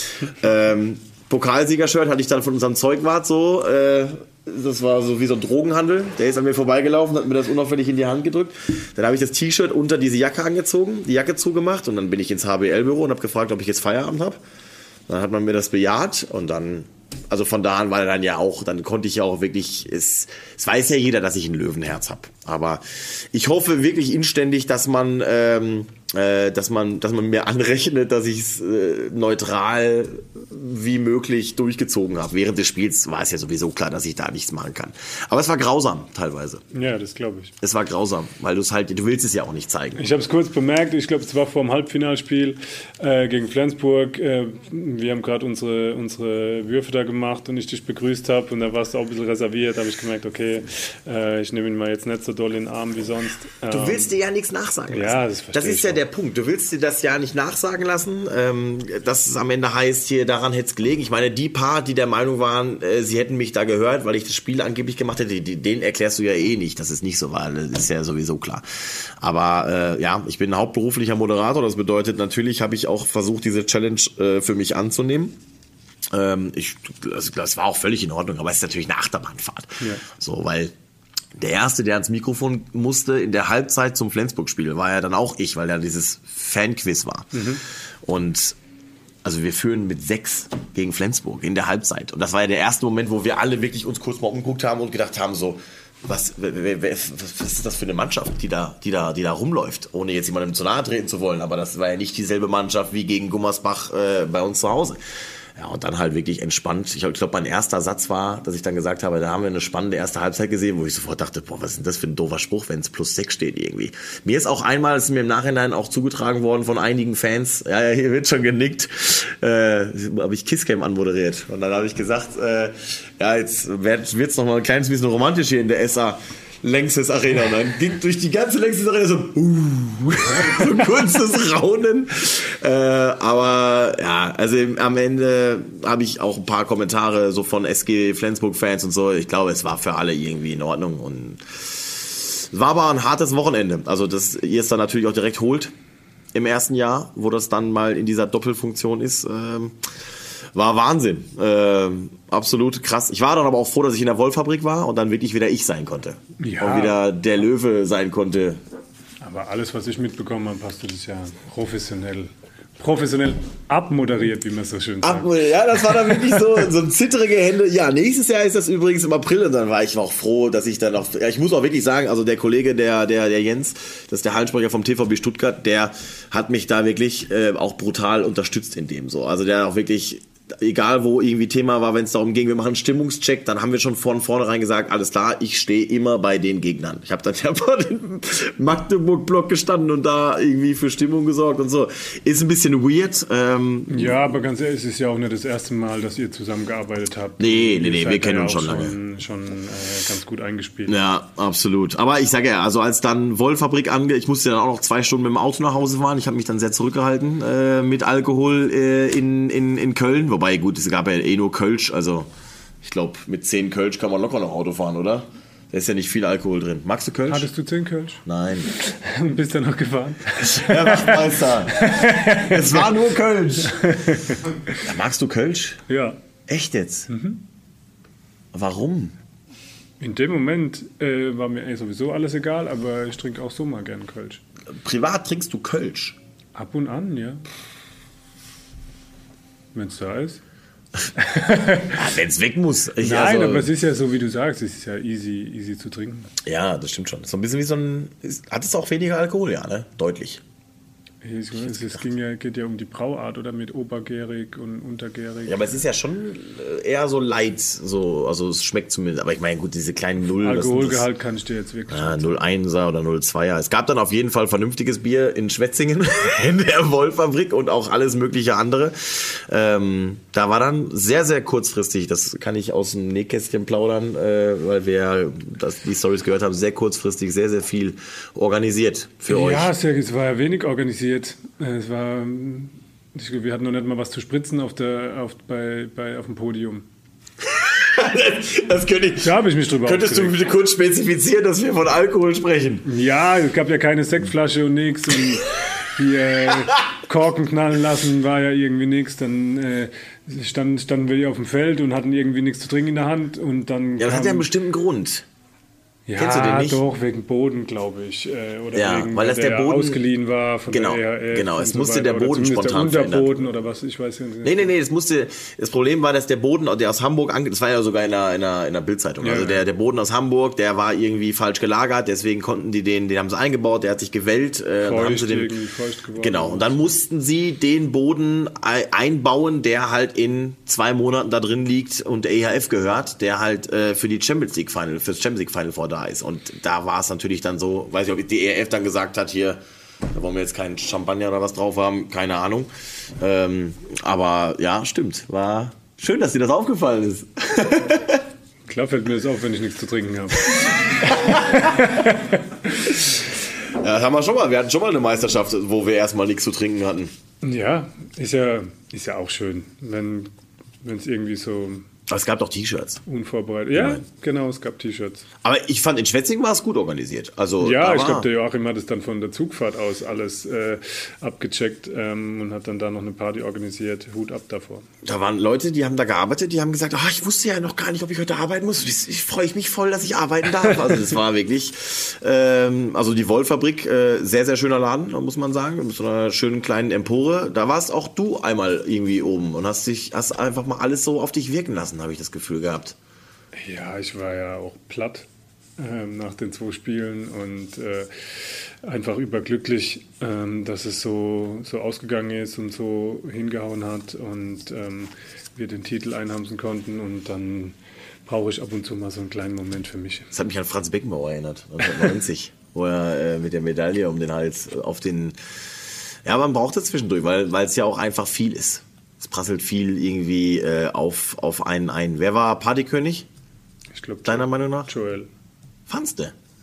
ähm, Pokalsieger-Shirt hatte ich dann von unserem Zeugwart so, äh, das war so wie so ein Drogenhandel, der ist an mir vorbeigelaufen, hat mir das unauffällig in die Hand gedrückt. Dann habe ich das T-Shirt unter diese Jacke angezogen, die Jacke zugemacht, und dann bin ich ins H B L-Büro und habe gefragt, ob ich jetzt Feierabend habe. Dann hat man mir das bejaht, und dann, also von da an war dann ja auch, dann konnte ich ja auch wirklich, es, es weiß ja jeder, dass ich ein Löwenherz habe. Aber ich hoffe wirklich inständig, dass man, ähm, äh, dass man, dass man mir anrechnet, dass ich es äh, neutral wie möglich durchgezogen habe. Während des Spiels war es ja sowieso klar, dass ich da nichts machen kann. Aber es war grausam teilweise. Ja, das glaube ich. Es war grausam, weil du es halt, du willst es ja auch nicht zeigen. Ich habe es kurz bemerkt, ich glaube, es war vor dem Halbfinalspiel äh, gegen Flensburg. Äh, wir haben gerade unsere, unsere Würfe da gemacht und ich dich begrüßt habe, und da warst du auch ein bisschen reserviert. Da habe ich gemerkt, okay, äh, ich nehme ihn mal jetzt nicht so doll in den Arm wie sonst. Ähm, du willst dir ja nichts nachsagen lassen. Ja, das verstehe Das ist ich ja auch. der Punkt. Du willst dir das ja nicht nachsagen lassen, ähm, dass es am Ende heißt, hier, daran hätte es gelegen. Ich meine, die paar, die der Meinung waren, äh, sie hätten mich da gehört, weil ich das Spiel angeblich gemacht hätte, die, denen erklärst du ja eh nicht, dass es nicht so war. Das ist ja sowieso klar. Aber äh, ja, ich bin hauptberuflicher Moderator. Das bedeutet, natürlich habe ich auch versucht, diese Challenge äh, für mich anzunehmen. Ähm, ich, das, das war auch völlig in Ordnung, aber es ist natürlich eine Achterbahnfahrt. Ja. So, weil der Erste, der ans Mikrofon musste in der Halbzeit zum Flensburg-Spiel, war ja dann auch ich, weil ja dieses Fan-Quiz war. Mhm. Und also wir führen mit sechs gegen Flensburg in der Halbzeit. Und das war ja der erste Moment, wo wir alle wirklich uns kurz mal umgeguckt haben und gedacht haben, so, was, was, was ist das für eine Mannschaft, die da, die da, die da rumläuft, ohne jetzt jemandem zu nahe treten zu wollen. Aber das war ja nicht dieselbe Mannschaft wie gegen Gummersbach äh, bei uns zu Hause. Ja, und dann halt wirklich entspannt. Ich glaube, mein erster Satz war, dass ich dann gesagt habe, da haben wir eine spannende erste Halbzeit gesehen, wo ich sofort dachte, boah, was ist denn das für ein doofer Spruch, wenn es plus sechs steht irgendwie. Mir ist auch einmal, es ist mir im Nachhinein auch zugetragen worden von einigen Fans, ja, ja, hier wird schon genickt, äh, habe ich Kisscam anmoderiert. Und dann habe ich gesagt, äh, ja, jetzt wird es noch mal ein kleines bisschen romantisch hier in der S A. Längstes Arena. Und dann ging durch die ganze Längstes Arena so, uh, so ein kurzes Raunen. Äh, aber ja, also am Ende habe ich auch ein paar Kommentare so von S G Flensburg-Fans und so. Ich glaube, es war für alle irgendwie in Ordnung. Und es war aber ein hartes Wochenende. Also, dass ihr es dann natürlich auch direkt holt im ersten Jahr, wo das dann mal in dieser Doppelfunktion ist. Ähm, War Wahnsinn. Äh, absolut krass. Ich war dann aber auch froh, dass ich in der Wollfabrik war und dann wirklich wieder ich sein konnte. Ja. Und wieder der Löwe sein konnte. Aber alles, was ich mitbekommen habe, hast du das ja professionell, professionell abmoderiert, wie man so schön sagt. Ab, ja, das war dann wirklich so, so ein zittrige Hände. Ja, nächstes Jahr ist das übrigens im April und dann war ich auch froh, dass ich dann auch, ja, ich muss auch wirklich sagen, also der Kollege, der, der, der Jens, das ist der Hallensprecher vom T V B Stuttgart, der hat mich da wirklich äh, auch brutal unterstützt in dem so. Also der auch wirklich, egal wo irgendwie Thema war, wenn es darum ging, wir machen einen Stimmungscheck, dann haben wir schon von vornherein gesagt, alles klar, ich stehe immer bei den Gegnern. Ich habe dann ja bei dem Magdeburg-Block gestanden und da irgendwie für Stimmung gesorgt und so. Ist ein bisschen weird. Ähm, ja, aber ganz ehrlich, es ist ja auch nicht das erste Mal, dass ihr zusammengearbeitet habt. Nee, nee, nee, Ihr wir seid kennen ja uns schon auch lange. Schon äh, ganz gut eingespielt. Ja, absolut. Aber ich sage ja, also als dann Wollfabrik ange... Ich musste dann auch noch zwei Stunden mit dem Auto nach Hause fahren. Ich habe mich dann sehr zurückgehalten äh, mit Alkohol äh, in, in, in Köln. Wobei, gut, es gab ja eh nur Kölsch. Also ich glaube, mit zehn Kölsch kann man locker noch Auto fahren, oder? Da ist ja nicht viel Alkohol drin. Magst du Kölsch? Hattest du zehn Kölsch? Nein. Bist du noch gefahren? Ja, Wachtmeister. Es war nur Kölsch. Ja, magst du Kölsch? Ja. Echt jetzt? Mhm. Warum? In dem Moment äh, war mir eigentlich sowieso alles egal, aber ich trinke auch so mal gern Kölsch. Privat trinkst du Kölsch? Ab und an, ja. Wenn es da ist. Ja, wenn es weg muss. Ich, Nein, also, aber es ist ja so, wie du sagst, es ist ja easy, easy zu trinken. Ja, das stimmt schon. So ein bisschen wie so ein... Ist, hat es auch weniger Alkohol, ja, ne? Deutlich. Es, es, es ging ja, geht ja um die Brauart, oder mit obergärig und untergärig. Ja, aber es ist ja schon eher so light, so, also es schmeckt zumindest, aber ich meine, gut, diese kleinen Null... Alkoholgehalt kann ich dir jetzt wirklich ja, null Komma eins oder null Komma zwei. Es gab dann auf jeden Fall vernünftiges Bier in Schwetzingen, in der Wollfabrik und auch alles mögliche andere. Ähm, da war dann sehr, sehr kurzfristig, das kann ich aus dem Nähkästchen plaudern, äh, weil wir das, die Storys gehört haben, sehr kurzfristig sehr, sehr viel organisiert für euch. Ja, es war ja wenig organisiert. Es war, ich glaube, wir hatten noch nicht mal was zu spritzen auf, der, auf, bei, bei, auf dem Podium. Das könnte ich, da habe ich mich drüber Könntest aufgeregt. Du bitte kurz spezifizieren, dass wir von Alkohol sprechen? Ja, es gab ja keine Sektflasche und nichts. Und die äh, Korken knallen lassen war ja irgendwie nichts. Dann äh, standen, standen wir hier auf dem Feld und hatten irgendwie nichts zu trinken in der Hand. Und dann ja, das hat ja einen bestimmten Grund. Ja, Kennst du den nicht? Doch, wegen Boden, glaube ich. Äh, oder ja, wegen, weil das der, der Boden ausgeliehen war von genau, der E R F. Genau, es so musste weiter. der Boden oder spontan der Unterboden verändert. oder was, ich weiß nicht. Nee, nee, nee, das musste, das Problem war, dass der Boden, der aus Hamburg, ange, das war ja sogar in einer, in einer, in einer Bildzeitung, ja, also der, der Boden aus Hamburg, der war irgendwie falsch gelagert, deswegen konnten die den, den haben sie eingebaut, der hat sich gewellt. Äh, feucht, haben sie den, feucht geworden. Genau, und dann mussten sie den Boden einbauen, der halt in zwei Monaten da drin liegt und der E H F gehört, der halt äh, für die Champions League Final, fürs Champions League Final vor da ist. Und da war es natürlich dann so, weiß ich, ob die E R F dann gesagt hat, hier, da wollen wir jetzt keinen Champagner oder was drauf haben, keine Ahnung. Ähm, aber ja, stimmt, war schön, dass dir das aufgefallen ist. Klar fällt mir das auf, wenn ich nichts zu trinken habe. Ja, das haben wir schon mal. Wir hatten schon mal eine Meisterschaft, wo wir erstmal nichts zu trinken hatten. Ja, ist ja, ist ja auch schön, wenn es irgendwie so... Aber es gab doch T-Shirts. Unvorbereitet. Ja, ja, genau, es gab T-Shirts. Aber ich fand, in Schwetzingen war es gut organisiert. Also, ja, ich glaube, der Joachim hat es dann von der Zugfahrt aus alles äh, abgecheckt ähm, und hat dann da noch eine Party organisiert. Hut ab davor. Da waren Leute, die haben da gearbeitet, die haben gesagt, oh, ich wusste ja noch gar nicht, ob ich heute arbeiten muss. Ich, ich freue mich voll, dass ich arbeiten darf. Also das war wirklich, ähm, also die Wollfabrik, äh, sehr, sehr schöner Laden, muss man sagen, mit so einer schönen kleinen Empore. Da warst auch du einmal irgendwie oben und hast dich, hast einfach mal alles so auf dich wirken lassen, habe ich das Gefühl gehabt. Ja, ich war ja auch platt ähm, nach den zwei Spielen und äh, einfach überglücklich, ähm, dass es so, so ausgegangen ist und so hingehauen hat und ähm, wir den Titel einheimsen konnten und dann brauche ich ab und zu mal so einen kleinen Moment für mich. Das hat mich an Franz Beckenbauer erinnert, neunzehnhundert, wo er äh, mit der Medaille um den Hals auf den... Ja, man braucht es zwischendurch, weil weil es ja auch einfach viel ist. Es prasselt viel irgendwie äh, auf, auf einen ein. Wer war Partykönig? Ich glaube, deiner Meinung nach? Joel. Fandst du?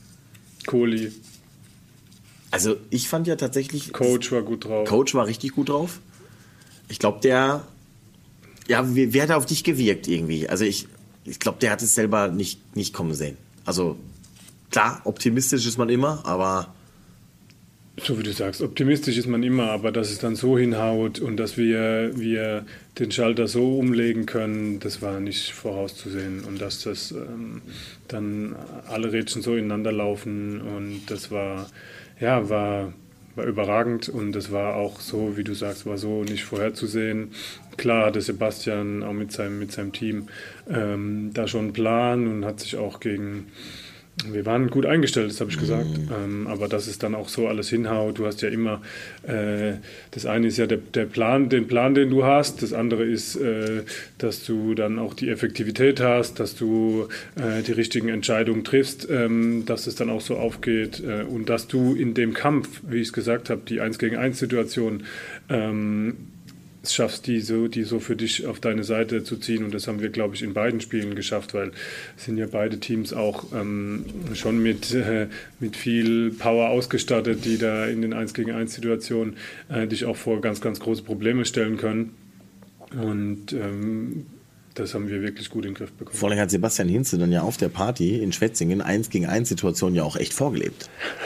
Kohli. Also ich fand ja tatsächlich... Coach war gut drauf. Coach war richtig gut drauf. Ich glaube, der... Ja, wie, wie hat er auf dich gewirkt irgendwie? Also ich, ich glaube, der hat es selber nicht, nicht kommen sehen. Also klar, optimistisch ist man immer, aber... So wie du sagst, optimistisch ist man immer, aber dass es dann so hinhaut und dass wir, wir den Schalter so umlegen können, das war nicht vorauszusehen. Und dass das ähm, dann alle Rädchen so ineinander laufen und das war, ja, war, war überragend und das war auch so, wie du sagst, war so nicht vorherzusehen. Klar hatte Sebastian auch mit seinem, mit seinem Team ähm, da schon einen Plan und hat sich auch gegen... Wir waren gut eingestellt, das habe ich gesagt, mhm. ähm, aber dass es dann auch so alles hinhaut, du hast ja immer, äh, das eine ist ja der, der Plan, den Plan, den du hast, das andere ist, äh, dass du dann auch die Effektivität hast, dass du äh, die richtigen Entscheidungen triffst, ähm, dass es dann auch so aufgeht äh, und dass du in dem Kampf, wie ich es gesagt habe, die eins gegen eins Situation, ähm, es schaffst, die so, die so für dich auf deine Seite zu ziehen. Und das haben wir, glaube ich, in beiden Spielen geschafft, weil es sind ja beide Teams auch ähm, schon mit, äh, mit viel Power ausgestattet, die da in den eins gegen eins Situationen äh, dich auch vor ganz, ganz große Probleme stellen können. Und ähm, das haben wir wirklich gut in den Griff bekommen. Vor allem hat Sebastian Hinze dann ja auf der Party in Schwetzingen eins gegen eins Situationen ja auch echt vorgelebt.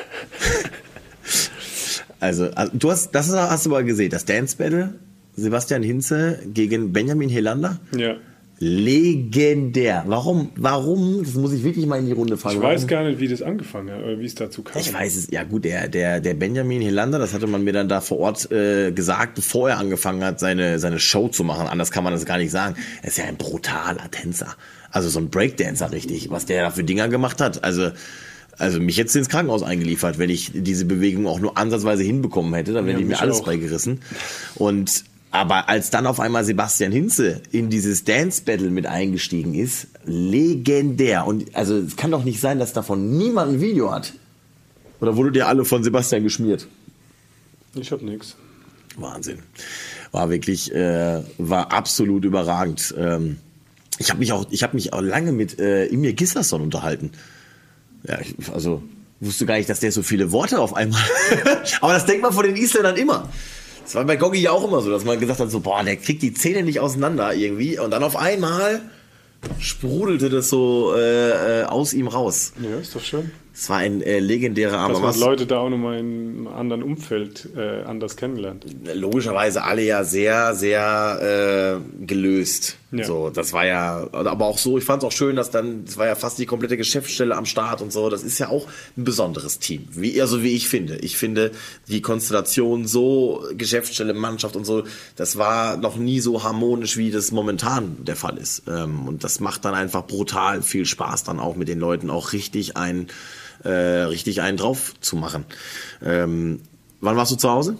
also, also, du hast, das hast du mal gesehen, das Dance Battle. Sebastian Hinze gegen Benjamin Helander? Ja. Legendär. Warum? Warum? Das muss ich wirklich mal in die Runde fragen. Ich weiß gar nicht, wie das angefangen hat oder wie es dazu kam. Ich weiß es. Ja gut, der, der, der Benjamin Helander, das hatte man mir dann da vor Ort äh, gesagt, bevor er angefangen hat, seine, seine Show zu machen. Anders kann man das gar nicht sagen. Er ist ja ein brutaler Tänzer. Also so ein Breakdancer richtig. Was der da für Dinger gemacht hat. Also... Also mich jetzt ins Krankenhaus eingeliefert, wenn ich diese Bewegung auch nur ansatzweise hinbekommen hätte, dann wäre ja, ich mir alles auch beigerissen. Und aber als dann auf einmal Sebastian Hinze in dieses Dance-Battle mit eingestiegen ist, legendär. Und also es kann doch nicht sein, dass davon niemand ein Video hat. Oder wurde dir alle von Sebastian geschmiert? Ich hab nix. Wahnsinn. War wirklich, äh, war absolut überragend. Ähm, ich habe mich auch, ich habe mich auch lange mit äh, Emir Gislason unterhalten. Ja, ich, also wusste gar nicht, dass der so viele Worte auf einmal. Aber das denkt man von den Isländern immer. Das war bei Goggi ja auch immer so, dass man gesagt hat, so, boah, der kriegt die Zähne nicht auseinander irgendwie. Und dann auf einmal sprudelte das so äh, aus ihm raus. Ja, ist doch schön. Es war ein äh, legendärer Abend. Dass man Leute da auch nochmal in einem anderen Umfeld äh, anders kennengelernt. Logischerweise alle ja sehr, sehr äh, gelöst. Ja. So, das war ja, aber auch so, ich fand es auch schön, dass dann, das war ja fast die komplette Geschäftsstelle am Start und so. Das ist ja auch ein besonderes Team, wie, also wie ich finde. Ich finde die Konstellation so, Geschäftsstelle, Mannschaft und so, das war noch nie so harmonisch, wie das momentan der Fall ist. Ähm, und das macht dann einfach brutal viel Spaß, dann auch mit den Leuten auch richtig ein Äh, richtig einen drauf zu machen. Ähm, wann warst du zu Hause?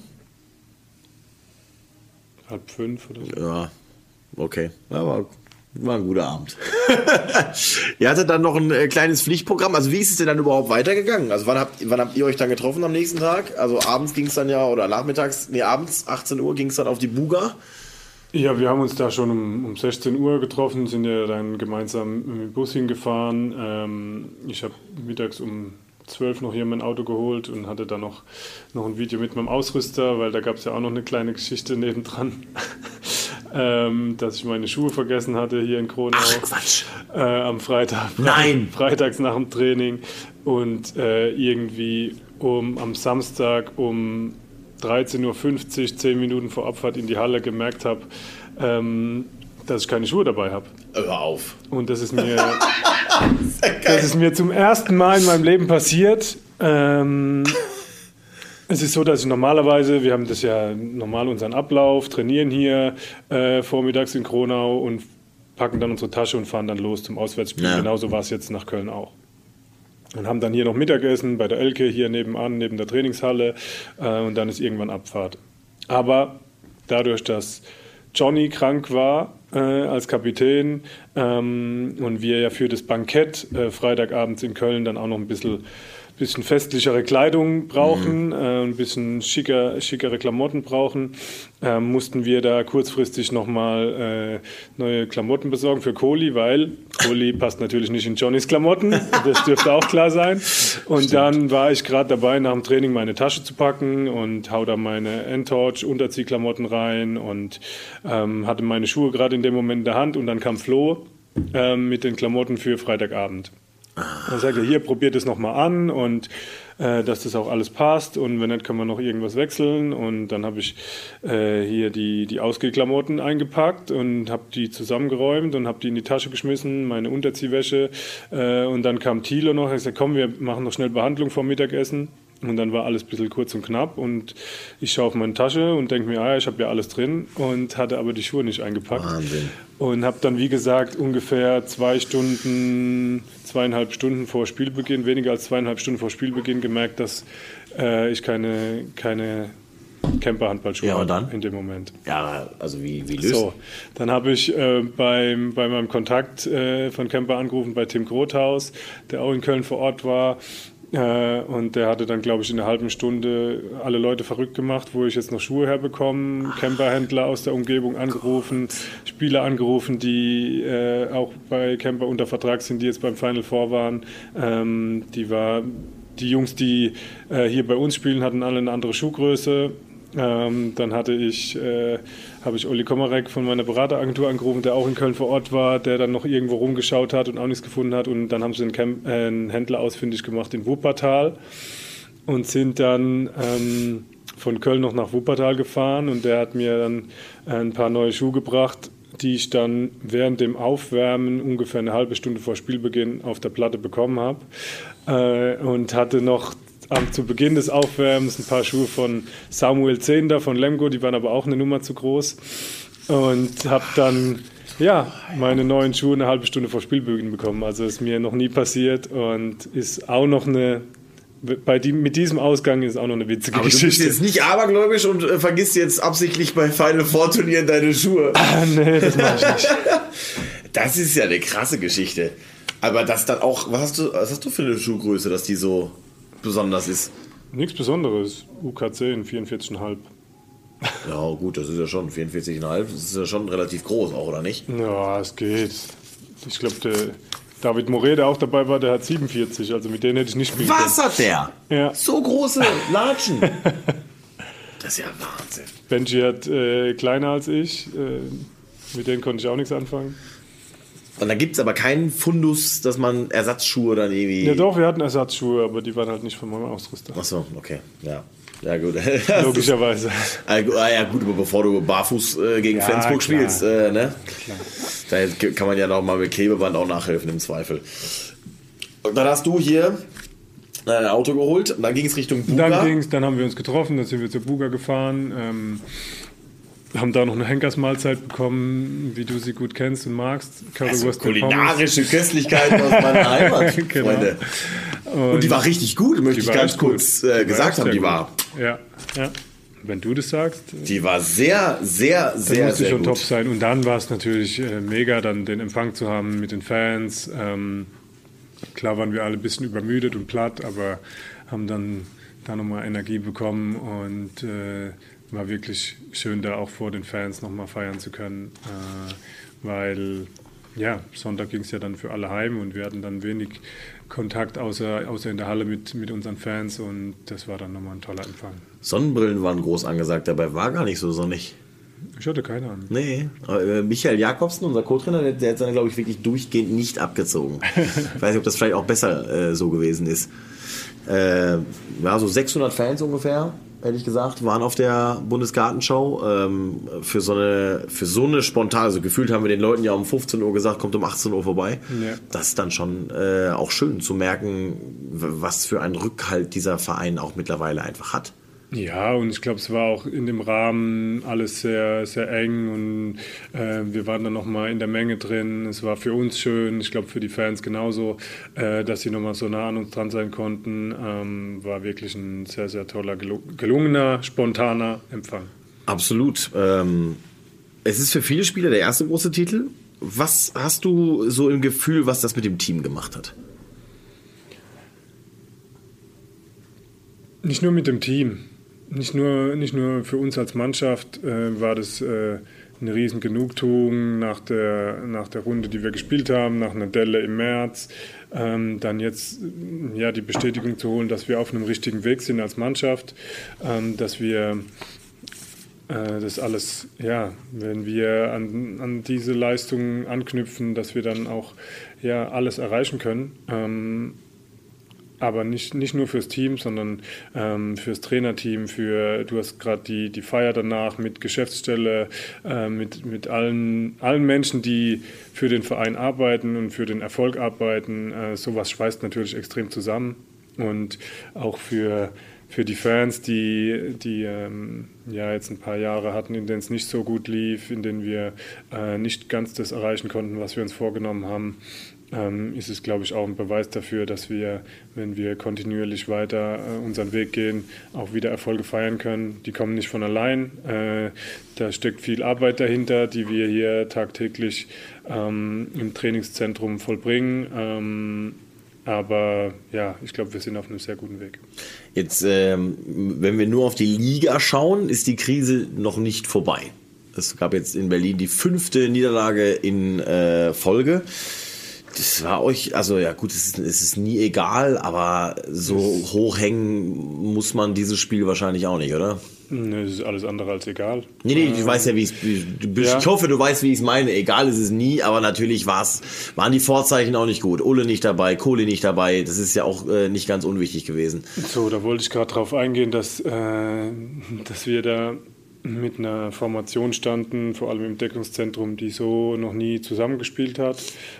Halb fünf oder so. Ja, okay. Ja, war, war ein guter Abend. Ihr hattet dann noch ein äh, kleines Pflichtprogramm. Also wie ist es denn dann überhaupt weitergegangen? Also wann habt, wann habt ihr euch dann getroffen am nächsten Tag? Also abends ging es dann ja, oder nachmittags, nee, abends, achtzehn Uhr ging es dann auf die Buga. Ja, wir haben uns da schon um, um sechzehn Uhr getroffen, sind ja dann gemeinsam mit dem Bus hingefahren. Ähm, ich habe mittags um zwölf noch hier mein Auto geholt und hatte dann noch, noch ein Video mit meinem Ausrüster, weil da gab es ja auch noch eine kleine Geschichte nebendran, ähm, dass ich meine Schuhe vergessen hatte hier in Kronau. Ach, Quatsch. Äh, am Freitag. Nein! Freitags nach dem Training und äh, irgendwie um, am Samstag um dreizehn Uhr fünfzig, zehn Minuten vor Abfahrt in die Halle gemerkt habe, ähm, dass ich keine Schuhe dabei habe. Hör auf. Und das ist mir, das ist mir zum ersten Mal in meinem Leben passiert. Ähm, es ist so, dass ich normalerweise, wir haben das ja normal unseren Ablauf, trainieren hier äh, vormittags in Kronau und packen dann unsere Tasche und fahren dann los zum Auswärtsspiel. Ja. Genauso war es jetzt nach Köln auch. Und haben dann hier noch Mittagessen bei der Elke hier nebenan, neben der Trainingshalle. Äh, und dann ist irgendwann Abfahrt. Aber dadurch, dass Johnny krank war, äh, als Kapitän ähm, und wir ja für das Bankett äh, Freitagabends in Köln dann auch noch ein bisschen bisschen festlichere Kleidung brauchen, mhm. äh, ein bisschen schicker, schickere Klamotten brauchen, äh, mussten wir da kurzfristig nochmal äh, neue Klamotten besorgen für Kohli, weil Kohli passt natürlich nicht in Johnnys Klamotten, das dürfte auch klar sein. Und Stimmt. Dann war ich gerade dabei, nach dem Training meine Tasche zu packen und hau da meine N-Torch Unterziehklamotten rein und ähm, hatte meine Schuhe gerade in dem Moment in der Hand und dann kam Flo äh, mit den Klamotten für Freitagabend. Dann sagt er, hier, probiert es nochmal an und äh, dass das auch alles passt und wenn nicht, können wir noch irgendwas wechseln und dann habe ich äh, hier die, die Ausgehklamotten eingepackt und habe die zusammengeräumt und habe die in die Tasche geschmissen, meine Unterziehwäsche äh, und dann kam Thilo noch, er sagt, komm, wir machen noch schnell Behandlung vor Mittagessen. Und dann war alles ein bisschen kurz und knapp und ich schaue auf meine Tasche und denke mir, ah, ich habe ja alles drin und hatte aber die Schuhe nicht eingepackt. Wahnsinn. Und habe dann, wie gesagt, ungefähr zwei Stunden, zweieinhalb Stunden vor Spielbeginn, weniger als zweieinhalb Stunden vor Spielbeginn gemerkt, dass äh, ich keine, keine Camper-Handballschuhe ja, habe in dem Moment. Ja, also wie, wie löst So, dann habe ich äh, beim, bei meinem Kontakt äh, von Camper angerufen, bei Tim Grothaus, der auch in Köln vor Ort war. Und der hatte dann, glaube ich, in einer halben Stunde alle Leute verrückt gemacht, wo ich jetzt noch Schuhe herbekomme, Camperhändler aus der Umgebung angerufen, Spieler angerufen, die äh, auch bei Camper unter Vertrag sind, die jetzt beim Final Four waren. Ähm, die, war, die Jungs, die äh, hier bei uns spielen, hatten alle eine andere Schuhgröße. Ähm, dann hatte ich, äh, habe ich Olli Komarek von meiner Berateragentur angerufen, der auch in Köln vor Ort war, der dann noch irgendwo rumgeschaut hat und auch nichts gefunden hat. Und dann haben sie einen, Camp, äh, einen Händler ausfindig gemacht in Wuppertal und sind dann ähm, von Köln noch nach Wuppertal gefahren. Und der hat mir dann ein paar neue Schuhe gebracht, die ich dann während dem Aufwärmen ungefähr eine halbe Stunde vor Spielbeginn auf der Platte bekommen habe. Äh, und hatte noch zu Beginn des Aufwärmens ein paar Schuhe von Samuel Zehnder von Lemgo, die waren aber auch eine Nummer zu groß und habe dann ja, meine neuen Schuhe eine halbe Stunde vor Spielbeginn bekommen. Also ist mir noch nie passiert und ist auch noch eine, bei die, mit diesem Ausgang ist auch noch eine witzige aber Geschichte. Du bist jetzt nicht abergläubisch und äh, vergisst jetzt absichtlich bei Final Four Turnieren deine Schuhe. Ah, nee, das mache ich nicht. Das ist ja eine krasse Geschichte. Aber das dann auch, was hast du, was hast du für eine Schuhgröße, dass die so besonders ist? Nichts Besonderes. U K zehn, vierundvierzig Komma fünf. Ja gut, das ist ja schon vierundvierzig Komma fünf. Das ist ja schon relativ groß auch, oder nicht? Ja, es geht. Ich glaube, der David Moret, der auch dabei war, der hat siebenundvierzig. Also mit denen hätte ich nicht spielen können. Was hat der? Ja. So große Latschen. Das ist ja Wahnsinn. Benji hat äh, kleiner als ich. Äh, mit denen konnte ich auch nichts anfangen. Und da gibt es aber keinen Fundus, dass man Ersatzschuhe dann irgendwie... Ja doch, wir hatten Ersatzschuhe, aber die waren halt nicht von meinem Ausrüster. Ach so, okay, ja. Ja gut. Logischerweise. Ah ja gut, aber bevor du barfuß äh, gegen ja, Flensburg klar. spielst, äh, ne? Klar. Da kann man ja noch mal mit Klebeband auch nachhelfen im Zweifel. Und dann hast du hier ein Auto geholt und dann ging es Richtung Buga. Dann ging's, dann haben wir uns getroffen, dann sind wir zur Buga gefahren. Ähm, haben da noch eine Henkersmahlzeit bekommen, wie du sie gut kennst und magst. Also kulinarische Köstlichkeiten aus meiner Heimat, genau. Freunde. Und, und die war richtig gut, möchte ich ganz kurz äh, gesagt haben, die gut. war. Ja, ja. Wenn du das sagst. Die war sehr, sehr, sehr, musste sehr schon gut. top sein. Und dann war es natürlich äh, mega, dann den Empfang zu haben mit den Fans. Ähm, klar waren wir alle ein bisschen übermüdet und platt, aber haben dann da nochmal Energie bekommen und äh, war wirklich schön, da auch vor den Fans nochmal feiern zu können, äh, weil ja, Sonntag ging es ja dann für alle heim und wir hatten dann wenig Kontakt außer, außer in der Halle mit, mit unseren Fans und das war dann nochmal ein toller Empfang. Sonnenbrillen waren groß angesagt, dabei war gar nicht so sonnig. Ich hatte keine an. Nee, aber Michael Jakobsen, unser Co-Trainer, der, der hat seine, glaube ich, wirklich durchgehend nicht abgezogen. Ich weiß nicht, ob das vielleicht auch besser äh, so gewesen ist. Äh, ja, so sechshundert Fans ungefähr, ehrlich gesagt, waren auf der Bundesgartenschau. Ähm, für, so eine, für so eine spontan, also gefühlt haben wir den Leuten ja um fünfzehn Uhr gesagt, kommt um achtzehn Uhr vorbei. Ja. Das ist dann schon äh, auch schön zu merken, was für einen Rückhalt dieser Verein auch mittlerweile einfach hat. Ja, und ich glaube, es war auch in dem Rahmen alles sehr, sehr eng und äh, wir waren dann nochmal in der Menge drin. Es war für uns schön, ich glaube für die Fans genauso, äh, dass sie nochmal so nah an uns dran sein konnten. Ähm, war wirklich ein sehr, sehr toller, gelungener, spontaner Empfang. Absolut. Ähm, Es ist für viele Spieler der erste große Titel. Was hast du so im Gefühl, was das mit dem Team gemacht hat? Nicht nur mit dem Team, nicht nur, nicht nur für uns als Mannschaft äh, war das äh, eine riesen Genugtuung nach der, nach der Runde, die wir gespielt haben, nach einer Delle im März. Ähm, dann jetzt ja, die Bestätigung zu holen, dass wir auf einem richtigen Weg sind als Mannschaft, ähm, dass wir äh, das alles, ja, wenn wir an, an diese Leistungen anknüpfen, dass wir dann auch ja, alles erreichen können. Ähm, Aber nicht, nicht nur fürs Team, sondern ähm, fürs Trainerteam, für, du hast gerade die, die Feier danach mit Geschäftsstelle, äh, mit, mit allen, allen Menschen, die für den Verein arbeiten und für den Erfolg arbeiten. Äh, sowas schweißt natürlich extrem zusammen. Und auch für, für die Fans, die, die ähm, ja, jetzt ein paar Jahre hatten, in denen es nicht so gut lief, in denen wir äh, nicht ganz das erreichen konnten, was wir uns vorgenommen haben, Ähm, ist es, glaube ich, auch ein Beweis dafür, dass wir, wenn wir kontinuierlich weiter äh, unseren Weg gehen, auch wieder Erfolge feiern können. Die kommen nicht von allein. Äh, da steckt viel Arbeit dahinter, die wir hier tagtäglich ähm, im Trainingszentrum vollbringen. Ähm, aber ja, ich glaube, wir sind auf einem sehr guten Weg. Jetzt, ähm, wenn wir nur auf die Liga schauen, ist die Krise noch nicht vorbei. Es gab jetzt in Berlin die fünfte Niederlage in äh, Folge. Das war euch, also ja gut, es ist, es ist nie egal, aber so hochhängen muss man dieses Spiel wahrscheinlich auch nicht, oder? Nee, das ist alles andere als egal. Nee, nee, ich ähm, weiß ja, wie es, ja. Ich hoffe, du weißt, wie ich es meine. Egal ist es nie, aber natürlich war's, waren die Vorzeichen auch nicht gut. Ulle nicht dabei, Kohli nicht dabei, das ist ja auch äh, nicht ganz unwichtig gewesen. So, da wollte ich gerade drauf eingehen, dass, äh, dass wir da mit einer Formation standen, vor allem im Deckungszentrum, die so noch nie zusammengespielt hat.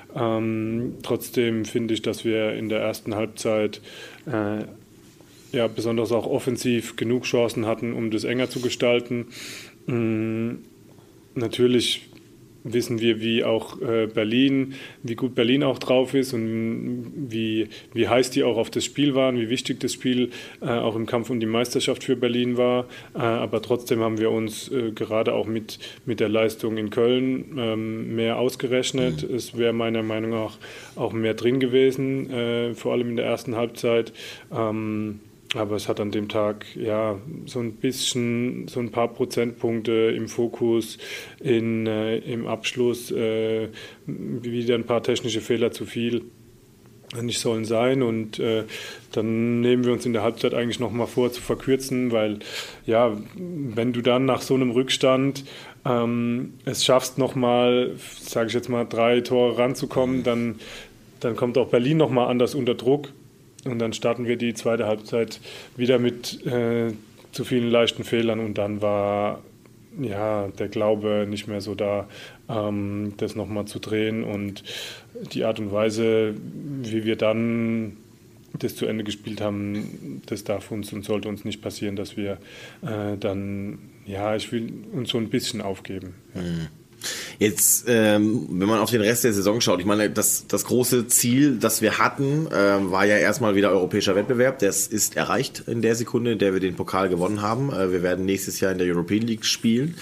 Ähm, trotzdem finde ich, dass wir in der ersten Halbzeit äh, ja, besonders auch offensiv genug Chancen hatten, um das enger zu gestalten. Ähm, natürlich wissen wir, wie auch äh, Berlin, wie gut Berlin auch drauf ist und wie, wie heiß die auch auf das Spiel waren, wie wichtig das Spiel äh, auch im Kampf um die Meisterschaft für Berlin war. Äh, aber trotzdem haben wir uns äh, gerade auch mit, mit der Leistung in Köln ähm, mehr ausgerechnet. Mhm. Es wäre meiner Meinung nach auch mehr drin gewesen, äh, vor allem in der ersten Halbzeit. Ähm, Aber es hat an dem Tag ja so ein bisschen, so ein paar Prozentpunkte im Fokus, in, äh, im Abschluss, äh, wieder ein paar technische Fehler zu viel nicht sollen sein. Und äh, dann nehmen wir uns in der Halbzeit eigentlich nochmal vor zu verkürzen, weil ja, wenn du dann nach so einem Rückstand ähm, es schaffst, nochmal, sage ich jetzt mal, drei Tore ranzukommen, dann, dann kommt auch Berlin nochmal anders unter Druck. Und dann starten wir die zweite Halbzeit wieder mit äh, zu vielen leichten Fehlern und dann war ja der Glaube nicht mehr so da, ähm, das nochmal zu drehen. Und die Art und Weise, wie wir dann das zu Ende gespielt haben, das darf uns und sollte uns nicht passieren, dass wir äh, dann, ja, ich will uns so ein bisschen aufgeben. Ja. Mhm. Jetzt, ähm, wenn man auf den Rest der Saison schaut, ich meine, das, das große Ziel, das wir hatten, ähm, war ja erstmal wieder europäischer Wettbewerb. Das ist erreicht in der Sekunde, in der wir den Pokal gewonnen haben. Äh, wir werden nächstes Jahr in der European League spielen.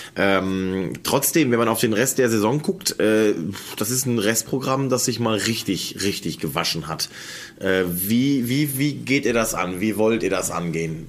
Ähm, trotzdem, wenn man auf den Rest der Saison guckt, äh, das ist ein Restprogramm, das sich mal richtig, richtig gewaschen hat. Äh, wie, wie, wie geht ihr das an? Wie wollt ihr das angehen?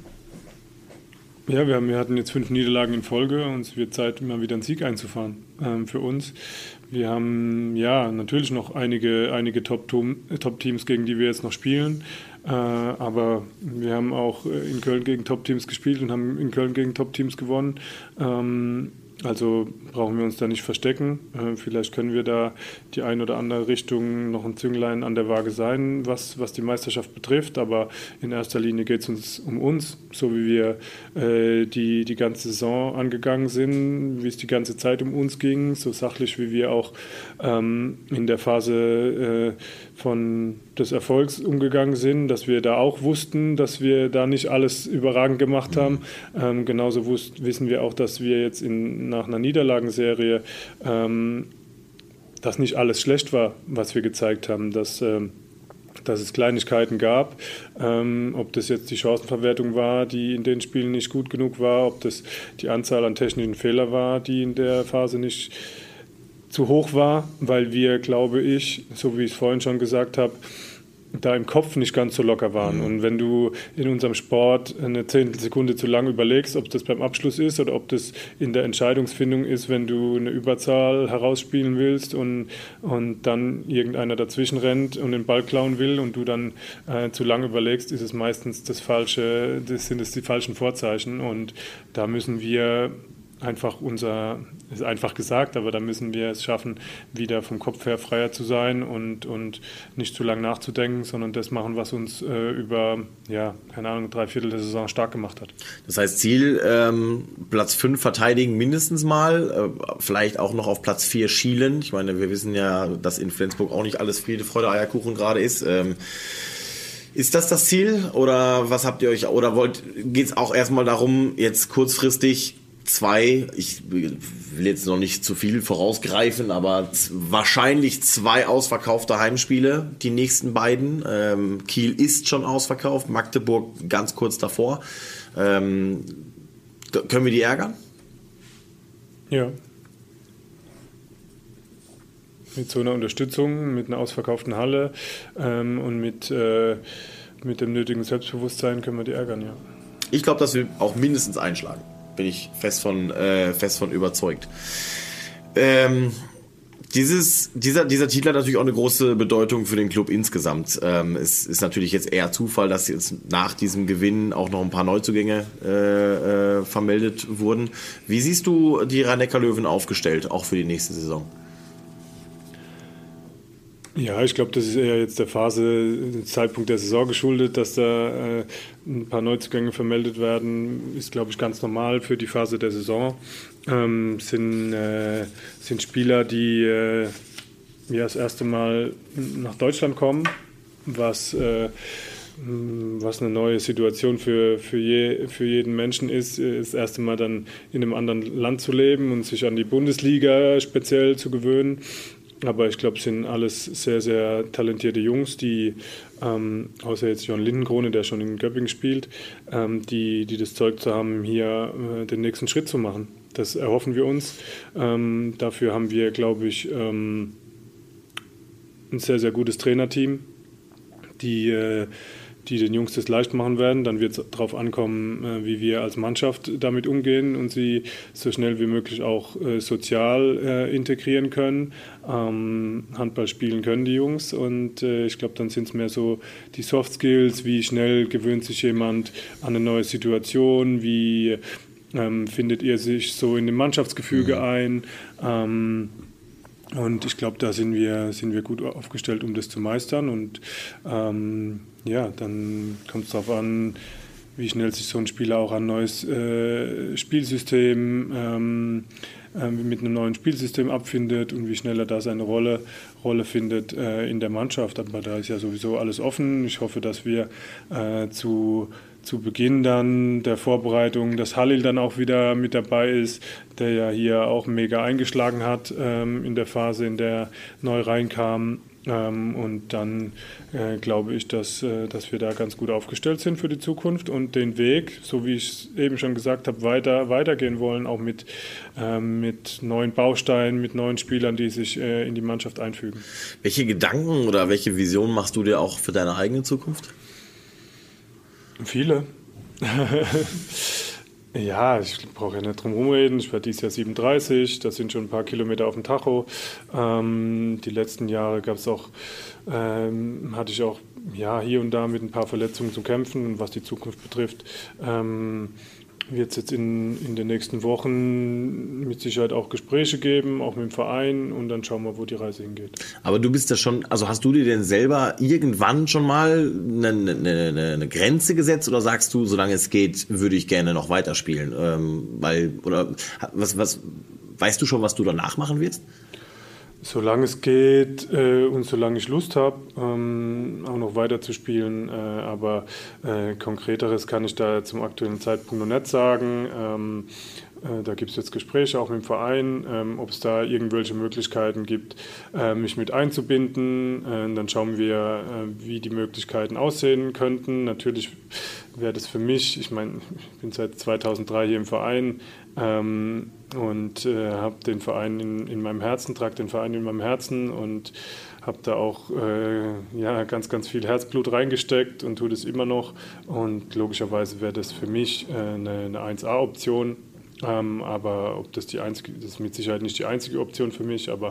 Ja, wir, haben, wir hatten jetzt fünf Niederlagen in Folge und es wird Zeit, mal wieder einen Sieg einzufahren ähm, für uns. Wir haben ja natürlich noch einige, einige Top-Teams, gegen die wir jetzt noch spielen. Äh, aber wir haben auch in Köln gegen Top-Teams gespielt und haben in Köln gegen Top-Teams gewonnen. Ähm, Also brauchen wir uns da nicht verstecken. Äh, vielleicht können wir da die ein oder andere Richtung noch ein Zünglein an der Waage sein, was, was die Meisterschaft betrifft. Aber in erster Linie geht es uns um uns, so wie wir äh, die, die ganze Saison angegangen sind, wie es die ganze Zeit um uns ging, so sachlich wie wir auch ähm, in der Phase äh, von des Erfolgs umgegangen sind, dass wir da auch wussten, dass wir da nicht alles überragend gemacht haben. Ähm, genauso wusst, wissen wir auch, dass wir jetzt in, nach einer Niederlagenserie, ähm, dass nicht alles schlecht war, was wir gezeigt haben, dass, ähm, dass es Kleinigkeiten gab, ähm, ob das jetzt die Chancenverwertung war, die in den Spielen nicht gut genug war, ob das die Anzahl an technischen Fehlern war, die in der Phase nicht zu hoch war, weil wir, glaube ich, so wie ich es vorhin schon gesagt habe, da im Kopf nicht ganz so locker waren. Und wenn du in unserem Sport eine Zehntelsekunde zu lang überlegst, ob das beim Abschluss ist oder ob das in der Entscheidungsfindung ist, wenn du eine Überzahl herausspielen willst und, und dann irgendeiner dazwischen rennt und den Ball klauen will und du dann äh, zu lang überlegst, ist es meistens das falsche, das sind es die falschen Vorzeichen. Und da müssen wir einfach unser, ist einfach gesagt, aber da müssen wir es schaffen, wieder vom Kopf her freier zu sein und, und nicht zu lang nachzudenken, sondern das machen, was uns äh, über, ja, keine Ahnung, drei Viertel der Saison stark gemacht hat. Das heißt, Ziel, ähm, Platz fünf verteidigen mindestens mal, äh, vielleicht auch noch auf Platz vier schielen. Ich meine, wir wissen ja, dass in Flensburg auch nicht alles Friede, Freude, Eierkuchen gerade ist. Ähm, Ist das das Ziel oder was habt ihr euch, oder wollt, geht es auch erstmal darum, jetzt kurzfristig zwei, ich will jetzt noch nicht zu viel vorausgreifen, aber z- wahrscheinlich zwei ausverkaufte Heimspiele, die nächsten beiden. Ähm, Kiel ist schon ausverkauft, Magdeburg ganz kurz davor. Ähm, d- können wir die ärgern? Ja. Mit so einer Unterstützung, mit einer ausverkauften Halle ähm, und mit, äh, mit dem nötigen Selbstbewusstsein können wir die ärgern, ja. Ich glaube, dass wir auch mindestens einschlagen. Bin ich fest von, äh, fest von überzeugt. Ähm, dieses, dieser, dieser Titel hat natürlich auch eine große Bedeutung für den Club insgesamt. Ähm, es ist natürlich jetzt eher Zufall, dass jetzt nach diesem Gewinn auch noch ein paar Neuzugänge äh, äh, vermeldet wurden. Wie siehst du die Rhein-Neckar-Löwen aufgestellt, auch für die nächste Saison? Ja, ich glaube, das ist eher jetzt der Phase, dem Zeitpunkt der Saison geschuldet, dass da äh, ein paar Neuzugänge vermeldet werden, ist, glaube ich, ganz normal für die Phase der Saison. Ähm, sind, äh, sind Spieler, die äh, ja, das erste Mal nach Deutschland kommen, was, äh, was eine neue Situation für, für, je, für jeden Menschen ist, das erste Mal dann in einem anderen Land zu leben und sich an die Bundesliga speziell zu gewöhnen. Aber ich glaube, es sind alles sehr, sehr talentierte Jungs, die, ähm, außer jetzt John Lindenkrone, der schon in Göppingen spielt, ähm, die, die das Zeug zu haben, hier äh, den nächsten Schritt zu machen. Das erhoffen wir uns. Ähm, dafür haben wir, glaube ich, ähm, ein sehr, sehr gutes Trainerteam, die, äh, die den Jungs das leicht machen werden. Dann wird es darauf ankommen, äh, wie wir als Mannschaft damit umgehen und sie so schnell wie möglich auch äh, sozial äh, integrieren können. Ähm, Handball spielen können die Jungs und äh, ich glaube, dann sind es mehr so die Soft Skills, wie schnell gewöhnt sich jemand an eine neue Situation, wie ähm, findet ihr sich so in dem Mannschaftsgefüge mhm. ein. Ähm, Und ich glaube, da sind wir, sind wir gut aufgestellt, um das zu meistern. Und ähm, ja, dann kommt es darauf an, wie schnell sich so ein Spieler auch an ein neues äh, Spielsystem, ähm, äh, mit einem neuen Spielsystem abfindet und wie schnell er da seine Rolle, Rolle findet äh, in der Mannschaft. Aber da ist ja sowieso alles offen. Ich hoffe, dass wir äh, zu zu Beginn dann der Vorbereitung, dass Halil dann auch wieder mit dabei ist, der ja hier auch mega eingeschlagen hat ähm, in der Phase, in der er neu reinkam. Ähm, und dann äh, glaube ich, dass, äh, dass wir da ganz gut aufgestellt sind für die Zukunft und den Weg, so wie ich es eben schon gesagt habe, weiter weitergehen wollen, auch mit, ähm, mit neuen Bausteinen, mit neuen Spielern, die sich äh, in die Mannschaft einfügen. Welche Gedanken oder welche Vision machst du dir auch für deine eigene Zukunft? Viele. Ja, ich brauche ja nicht drum rumreden. Ich werde dieses Jahr siebenunddreißig, das sind schon ein paar Kilometer auf dem Tacho. Ähm, die letzten Jahre gab es auch, ähm, hatte ich auch ja, hier und da mit ein paar Verletzungen zu kämpfen. Und was die Zukunft betrifft, ähm, wird es jetzt in, in den nächsten Wochen mit Sicherheit auch Gespräche geben, auch mit dem Verein, und dann schauen wir, wo die Reise hingeht. Aber du bist ja schon, also hast du dir denn selber irgendwann schon mal eine, eine, eine Grenze gesetzt oder sagst du, solange es geht, würde ich gerne noch weiterspielen? Ähm, weil, oder was, was, weißt du schon, was du danach machen wirst? Solange es geht äh, und solange ich Lust habe, ähm, auch noch weiter zu spielen. Äh, aber äh, Konkreteres kann ich da zum aktuellen Zeitpunkt noch nicht sagen. Ähm, äh, da gibt es jetzt Gespräche auch mit dem Verein, ähm, ob es da irgendwelche Möglichkeiten gibt, äh, mich mit einzubinden. Äh, dann schauen wir, äh, wie die Möglichkeiten aussehen könnten. Natürlich wäre das für mich, ich meine, ich bin seit zweitausenddrei hier im Verein, ähm, und äh, habe den Verein in, in meinem Herzen, trage den Verein in meinem Herzen und habe da auch äh, ja, ganz, ganz viel Herzblut reingesteckt und tue das immer noch. Und logischerweise wäre das für mich äh, eine, eine eins A-Option. Ähm, aber ob das die einzige, das ist mit Sicherheit nicht die einzige Option für mich, aber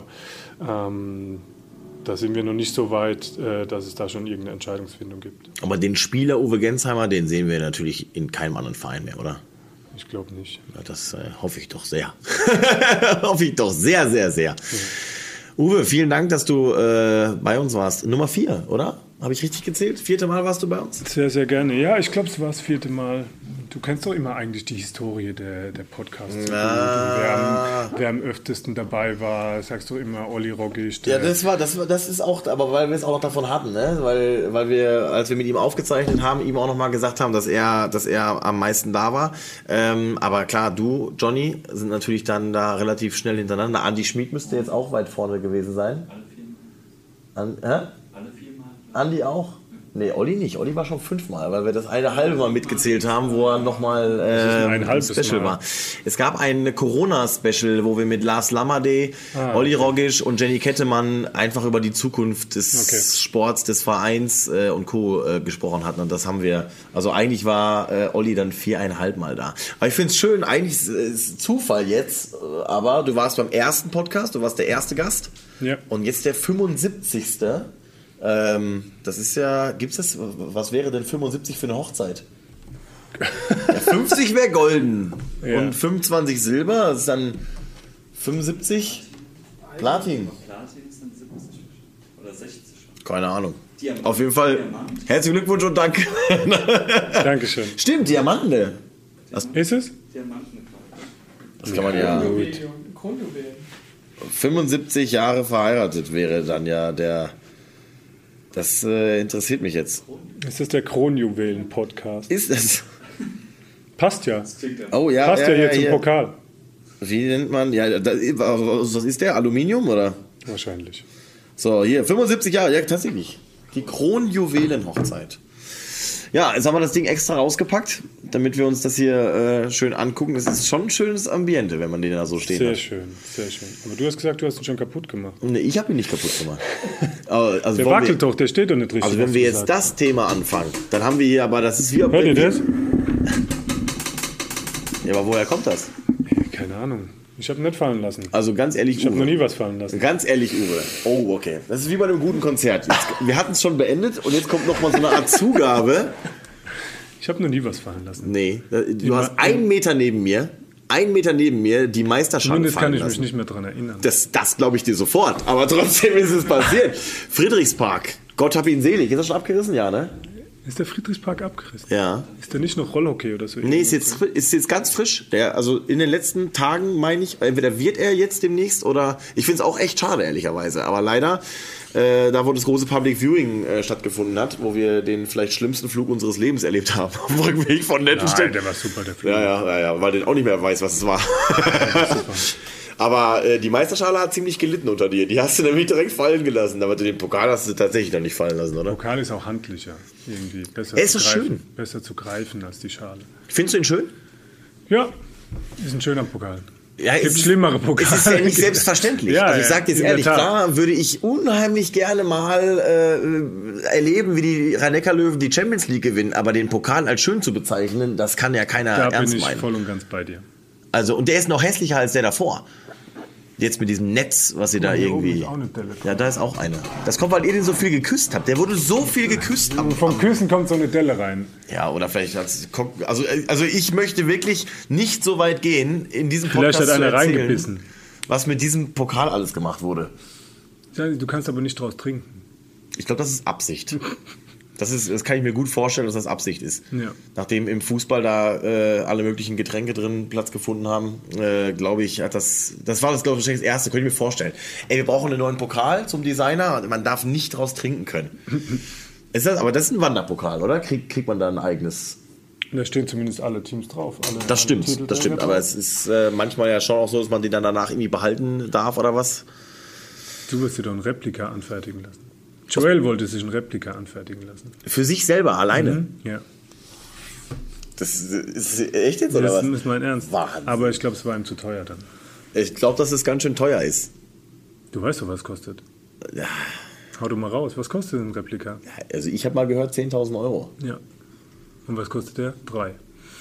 ähm, da sind wir noch nicht so weit, äh, dass es da schon irgendeine Entscheidungsfindung gibt. Aber den Spieler Uwe Gensheimer, den sehen wir natürlich in keinem anderen Verein mehr, oder? Ich glaube nicht. Ja, das äh, hoffe ich doch sehr. hoffe ich doch sehr, sehr, sehr. Ja. Uwe, vielen Dank, dass du äh, bei uns warst. Nummer vier, oder? Habe ich richtig gezählt? Vierte Mal warst du bei uns? Sehr, sehr gerne. Ja, ich glaube, es war das vierte Mal. Du kennst doch immer eigentlich die Historie der, der Podcasts. Ah. Wer, am, wer am öftesten dabei war, sagst du immer Olli Roggisch. Ja, das war, das war, das ist auch, aber weil wir es auch noch davon hatten, ne? Weil, weil wir, als wir mit ihm aufgezeichnet haben, ihm auch noch mal gesagt haben, dass er, dass er am meisten da war. Ähm, aber klar, du, Johnny, sind natürlich dann da relativ schnell hintereinander. Andi Schmid müsste jetzt auch weit vorne gewesen sein. Alle vier An, hä? Alle vier Mal. Andi auch? Nee, Olli nicht. Olli war schon fünfmal, weil wir das eine halbe Mal mitgezählt haben, wo er nochmal äh, ein, ein Special Mal. war. Es gab ein Corona-Special, wo wir mit Lars Lammerde, ah, Olli okay. Roggisch und Jenny Kettemann einfach über die Zukunft des okay. Sports, des Vereins äh, und Co. Äh, gesprochen hatten. Und das haben wir, also eigentlich war äh, Olli dann viereinhalb Mal da. Aber ich finde es schön, eigentlich ist es Zufall jetzt, aber du warst beim ersten Podcast, du warst der erste Gast. Ja. Und jetzt der fünfundsiebzigste Ähm, das ist ja, gibt's das, was wäre denn fünfundsiebzig für eine Hochzeit? Ja, fünfzig wäre golden ja. Und fünfundzwanzig Silber, das ist dann fünfundsiebzig Platin. Platin sind siebzig oder sechzig. Keine Ahnung. Diamant. Auf jeden Fall herzlichen Glückwunsch und Dank. Dankeschön. Stimmt, Diamante. Was ist es? Diamanten. Das kann man ja. fünfundsiebzig Jahre verheiratet wäre dann ja der. Das äh, interessiert mich jetzt. Ist das der Kronjuwelen-Podcast? Ist es? Passt ja. Oh ja. Passt ja, ja hier ja, zum ja. Pokal. Wie nennt man? Ja, das, was ist der? Aluminium oder? Wahrscheinlich. So, hier, fünfundsiebzig Jahre, ja, tatsächlich. Die Kronjuwelen-Hochzeit. Ja, jetzt haben wir das Ding extra rausgepackt, damit wir uns das hier äh, schön angucken. Es ist schon ein schönes Ambiente, wenn man den da so stehen sehr hat. Sehr schön, sehr schön. Aber du hast gesagt, du hast ihn schon kaputt gemacht. Nee, ich habe ihn nicht kaputt gemacht. Aber, also der wackelt wir, doch, der steht doch nicht richtig. Also wenn wir jetzt gesagt. das Thema anfangen, dann haben wir hier aber, das ist wie... Hört ihr das? Ja, aber woher kommt das? Keine Ahnung. Ich habe nicht fallen lassen. Also ganz ehrlich, Ich habe noch nie was fallen lassen. Ganz ehrlich, Uwe. Oh, okay. Das ist wie bei einem guten Konzert. Jetzt, wir hatten es schon beendet und jetzt kommt noch mal so eine Art Zugabe. Ich habe noch nie was fallen lassen. Nee. Du die hast einen Meter neben mir, einen Meter neben mir die Meisterschale fallen lassen. kann ich mich nicht mehr dran erinnern. Das, das glaube ich dir sofort. Aber trotzdem ist es passiert. Friedrichspark. Gott hab ihn selig. Ist das schon abgerissen? Ja, ne? Ist der Friedrichspark abgerissen? Ja. Ist der nicht noch Rollhockey oder so? Nee, ist jetzt, ist jetzt ganz frisch. Der, also in den letzten Tagen, meine ich, entweder wird er jetzt demnächst oder... Ich finde es auch echt schade, ehrlicherweise. Aber leider, äh, da wo das große Public Viewing äh, stattgefunden hat, wo wir den vielleicht schlimmsten Flug unseres Lebens erlebt haben, auf dem Rückweg von Nettenstedt. Nein, der war super, der Flug. Ja, ja, ja, ja, weil der auch nicht mehr weiß, was es war. Ja, super. Aber äh, die Meisterschale hat ziemlich gelitten unter dir. Die hast du nämlich direkt fallen gelassen. Aber den Pokal hast du tatsächlich dann nicht fallen lassen, oder? Der Pokal ist auch handlicher. Irgendwie besser, er ist zu so greifen, schön. besser zu greifen als die Schale. Findest du ihn schön? Ja, ist ein schöner Pokal. Ja, es gibt schlimmere Pokale. Es ist ja nicht selbstverständlich. Ja, also ich sage jetzt ehrlich, klar würde ich unheimlich gerne mal äh, erleben, wie die Rhein-Neckar-Löwen die Champions League gewinnen. Aber den Pokal als schön zu bezeichnen, das kann ja keiner da ernst meinen. Da bin ich voll und ganz bei dir. Also, und der ist noch hässlicher als der davor. Jetzt mit diesem Netz, was ihr da hier irgendwie... Ist auch eine Delle. Ja, da ist auch eine. Das kommt, weil ihr den so viel geküsst habt. Der wurde so viel geküsst. Am, vom Küssen kommt so eine Delle rein. Ja, oder vielleicht... Also, also ich möchte wirklich nicht so weit gehen, in diesem Podcast vielleicht hat einer zu erzählen, reingebissen. Was mit diesem Pokal alles gemacht wurde. Du kannst aber nicht draus trinken. Ich glaube, das ist Absicht. Das, ist, das kann ich mir gut vorstellen, dass das Absicht ist. Ja. Nachdem im Fußball da äh, alle möglichen Getränke drin Platz gefunden haben, äh, glaube ich, hat das, das war das, glaube ich, das Erste, könnte ich mir vorstellen. Ey, wir brauchen einen neuen Pokal zum Designer, man darf nicht draus trinken können. Ist das, aber das ist ein Wanderpokal, oder? Krieg, kriegt man da ein eigenes? Da stehen zumindest alle Teams drauf. Alle, das stimmt, alle das stimmt, aber es ist äh, manchmal ja schon auch so, dass man den dann danach irgendwie behalten darf, oder was? Du wirst dir doch ein Replika anfertigen lassen. Joel wollte sich ein Replika anfertigen lassen. Für sich selber, alleine? Mhm, ja. Das ist, ist echt jetzt, oder das was? Das ist mein Ernst. Wahnsinn. Aber ich glaube, es war ihm zu teuer dann. Ich glaube, dass es ganz schön teuer ist. Du weißt doch, was es kostet. Ja. Hau du mal raus. Was kostet ein Replika? Also ich habe mal gehört zehntausend Euro. Ja. Und was kostet der? Drei.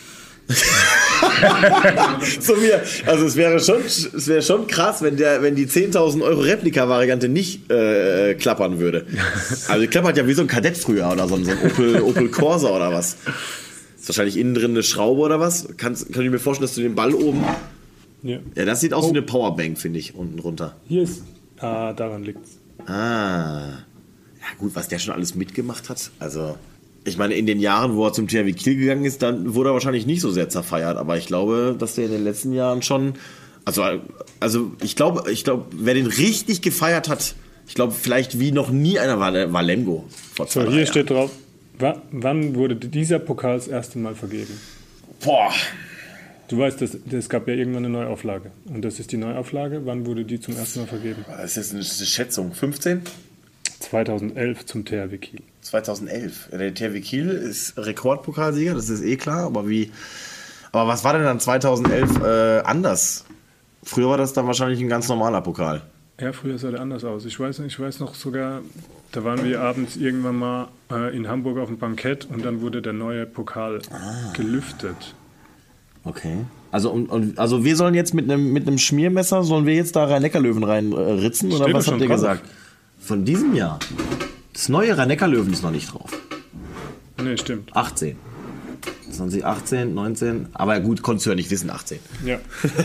Zu mir. Also es wäre schon, es wäre schon krass, wenn der, wenn die zehntausend Euro Replika-Variante nicht äh, klappern würde. Also die klappert ja wie so ein Kadett früher oder so ein, so ein Opel, Opel Corsa oder was. Ist wahrscheinlich innen drin eine Schraube oder was. Kannst, kann ich mir vorstellen, dass du den Ball oben... Ja, ja das sieht aus oh. wie eine Powerbank, finde ich, unten drunter. Hier ist... Ah, daran liegt's. Ah. Ja gut, was der schon alles mitgemacht hat. Also... Ich meine, in den Jahren, wo er zum T H W Kiel gegangen ist, dann wurde er wahrscheinlich nicht so sehr zerfeiert. Aber ich glaube, dass der in den letzten Jahren schon... Also, also ich glaube, ich glaube, wer den richtig gefeiert hat, ich glaube, vielleicht wie noch nie einer war, war Lemgo. Vor zwei, so, hier Jahren. steht drauf, wa- wann wurde dieser Pokal das erste Mal vergeben? Boah. Du weißt, es gab ja irgendwann eine Neuauflage. Und das ist die Neuauflage. Wann wurde die zum ersten Mal vergeben? Das ist eine Schätzung. fünfzehn? zweitausendelf zum T H W Kiel. zweitausendelf. Der T H W Kiel ist Rekordpokalsieger, das ist eh klar. Aber wie? Aber was war denn dann zweitausendelf äh, anders? Früher war das dann wahrscheinlich ein ganz normaler Pokal. Ja, früher sah der anders aus. Ich weiß, ich weiß noch sogar, da waren wir abends irgendwann mal äh, in Hamburg auf dem Bankett und dann wurde der neue Pokal ah. gelüftet. Okay. Also, und, und, also wir sollen jetzt mit einem mit einem Schmiermesser, sollen wir jetzt da Rhein-Neckar-Löwen reinritzen? Äh, oder was habt ihr drauf? Gesagt? Von diesem Jahr. Das neue Rhein-Neckar-Löwen ist noch nicht drauf. Nee, stimmt. achtzehn. zwanzig achtzehn, neunzehn. Aber gut, konntest du ja nicht wissen, achtzehn. Ja.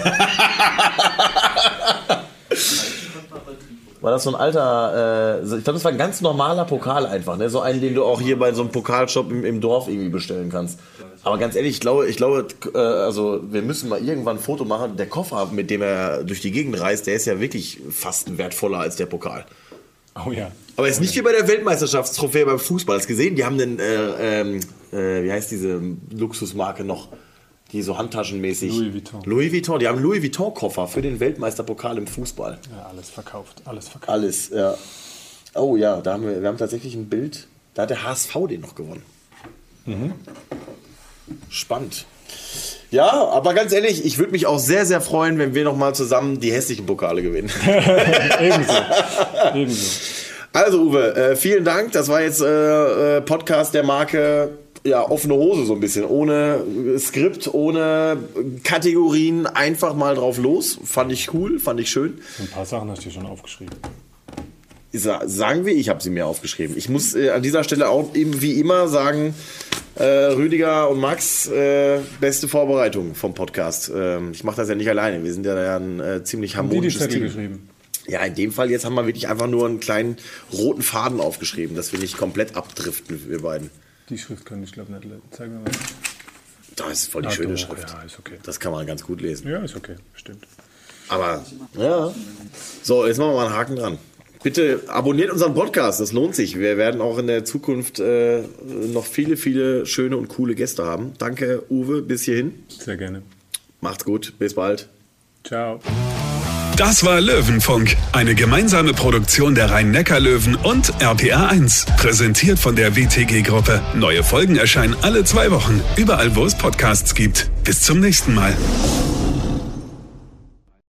War das so ein alter, äh, ich glaube, das war ein ganz normaler Pokal einfach, ne? So einen, den du auch hier bei so einem Pokalshop im, im Dorf irgendwie bestellen kannst. Aber ganz ehrlich, ich glaube, ich glaube, äh, also wir müssen mal irgendwann ein Foto machen. Der Koffer, mit dem er durch die Gegend reist, der ist ja wirklich fast wertvoller als der Pokal. Oh ja. Aber es ist nicht wie bei der Weltmeisterschaftstrophäe beim Fußball. Hast du gesehen? Die haben einen, äh, ähm, äh, wie heißt diese Luxusmarke noch? Die so handtaschenmäßig. Louis Vuitton. Louis Vuitton. Die haben einen Louis Vuitton-Koffer für den Weltmeisterpokal im Fußball. Ja, alles verkauft. Alles verkauft. Alles, ja. Oh ja, da haben wir, wir haben tatsächlich ein Bild. Da hat der H S V den noch gewonnen. Mhm. Spannend. Ja, aber ganz ehrlich, ich würde mich auch sehr, sehr freuen, wenn wir nochmal zusammen die hässlichen Pokale gewinnen. Ebenso. Ebenso. Also Uwe, äh, vielen Dank. Das war jetzt äh, Podcast der Marke ja, offene Hose so ein bisschen. Ohne Skript, ohne Kategorien, einfach mal drauf los. Fand ich cool, fand ich schön. Ein paar Sachen hast du schon aufgeschrieben. Sa- sagen wir, ich habe sie mir aufgeschrieben. Ich muss äh, an dieser Stelle auch eben wie immer sagen, äh, Rüdiger und Max, äh, beste Vorbereitung vom Podcast. Ähm, ich mache das ja nicht alleine. Wir sind ja ein äh, ziemlich harmonisches Haben die die Team. Zettel geschrieben? Ja, in dem Fall jetzt haben wir wirklich einfach nur einen kleinen roten Faden aufgeschrieben, dass wir nicht komplett abdriften, wir beiden. Die Schrift kann ich glaube nicht lesen. Zeig mir mal. Das ist voll die Ah, schöne doch, Schrift. Ja, ist okay. Das kann man ganz gut lesen. Ja, ist okay, stimmt. Aber, ja. So, jetzt machen wir mal einen Haken dran. Bitte abonniert unseren Podcast, das lohnt sich. Wir werden auch in der Zukunft äh, noch viele, viele schöne und coole Gäste haben. Danke, Uwe, bis hierhin. Sehr gerne. Macht's gut, bis bald. Ciao. Das war Löwenfunk, eine gemeinsame Produktion der Rhein-Neckar-Löwen und R P R eins. Präsentiert von der W T G-Gruppe. Neue Folgen erscheinen alle zwei Wochen, überall wo es Podcasts gibt. Bis zum nächsten Mal.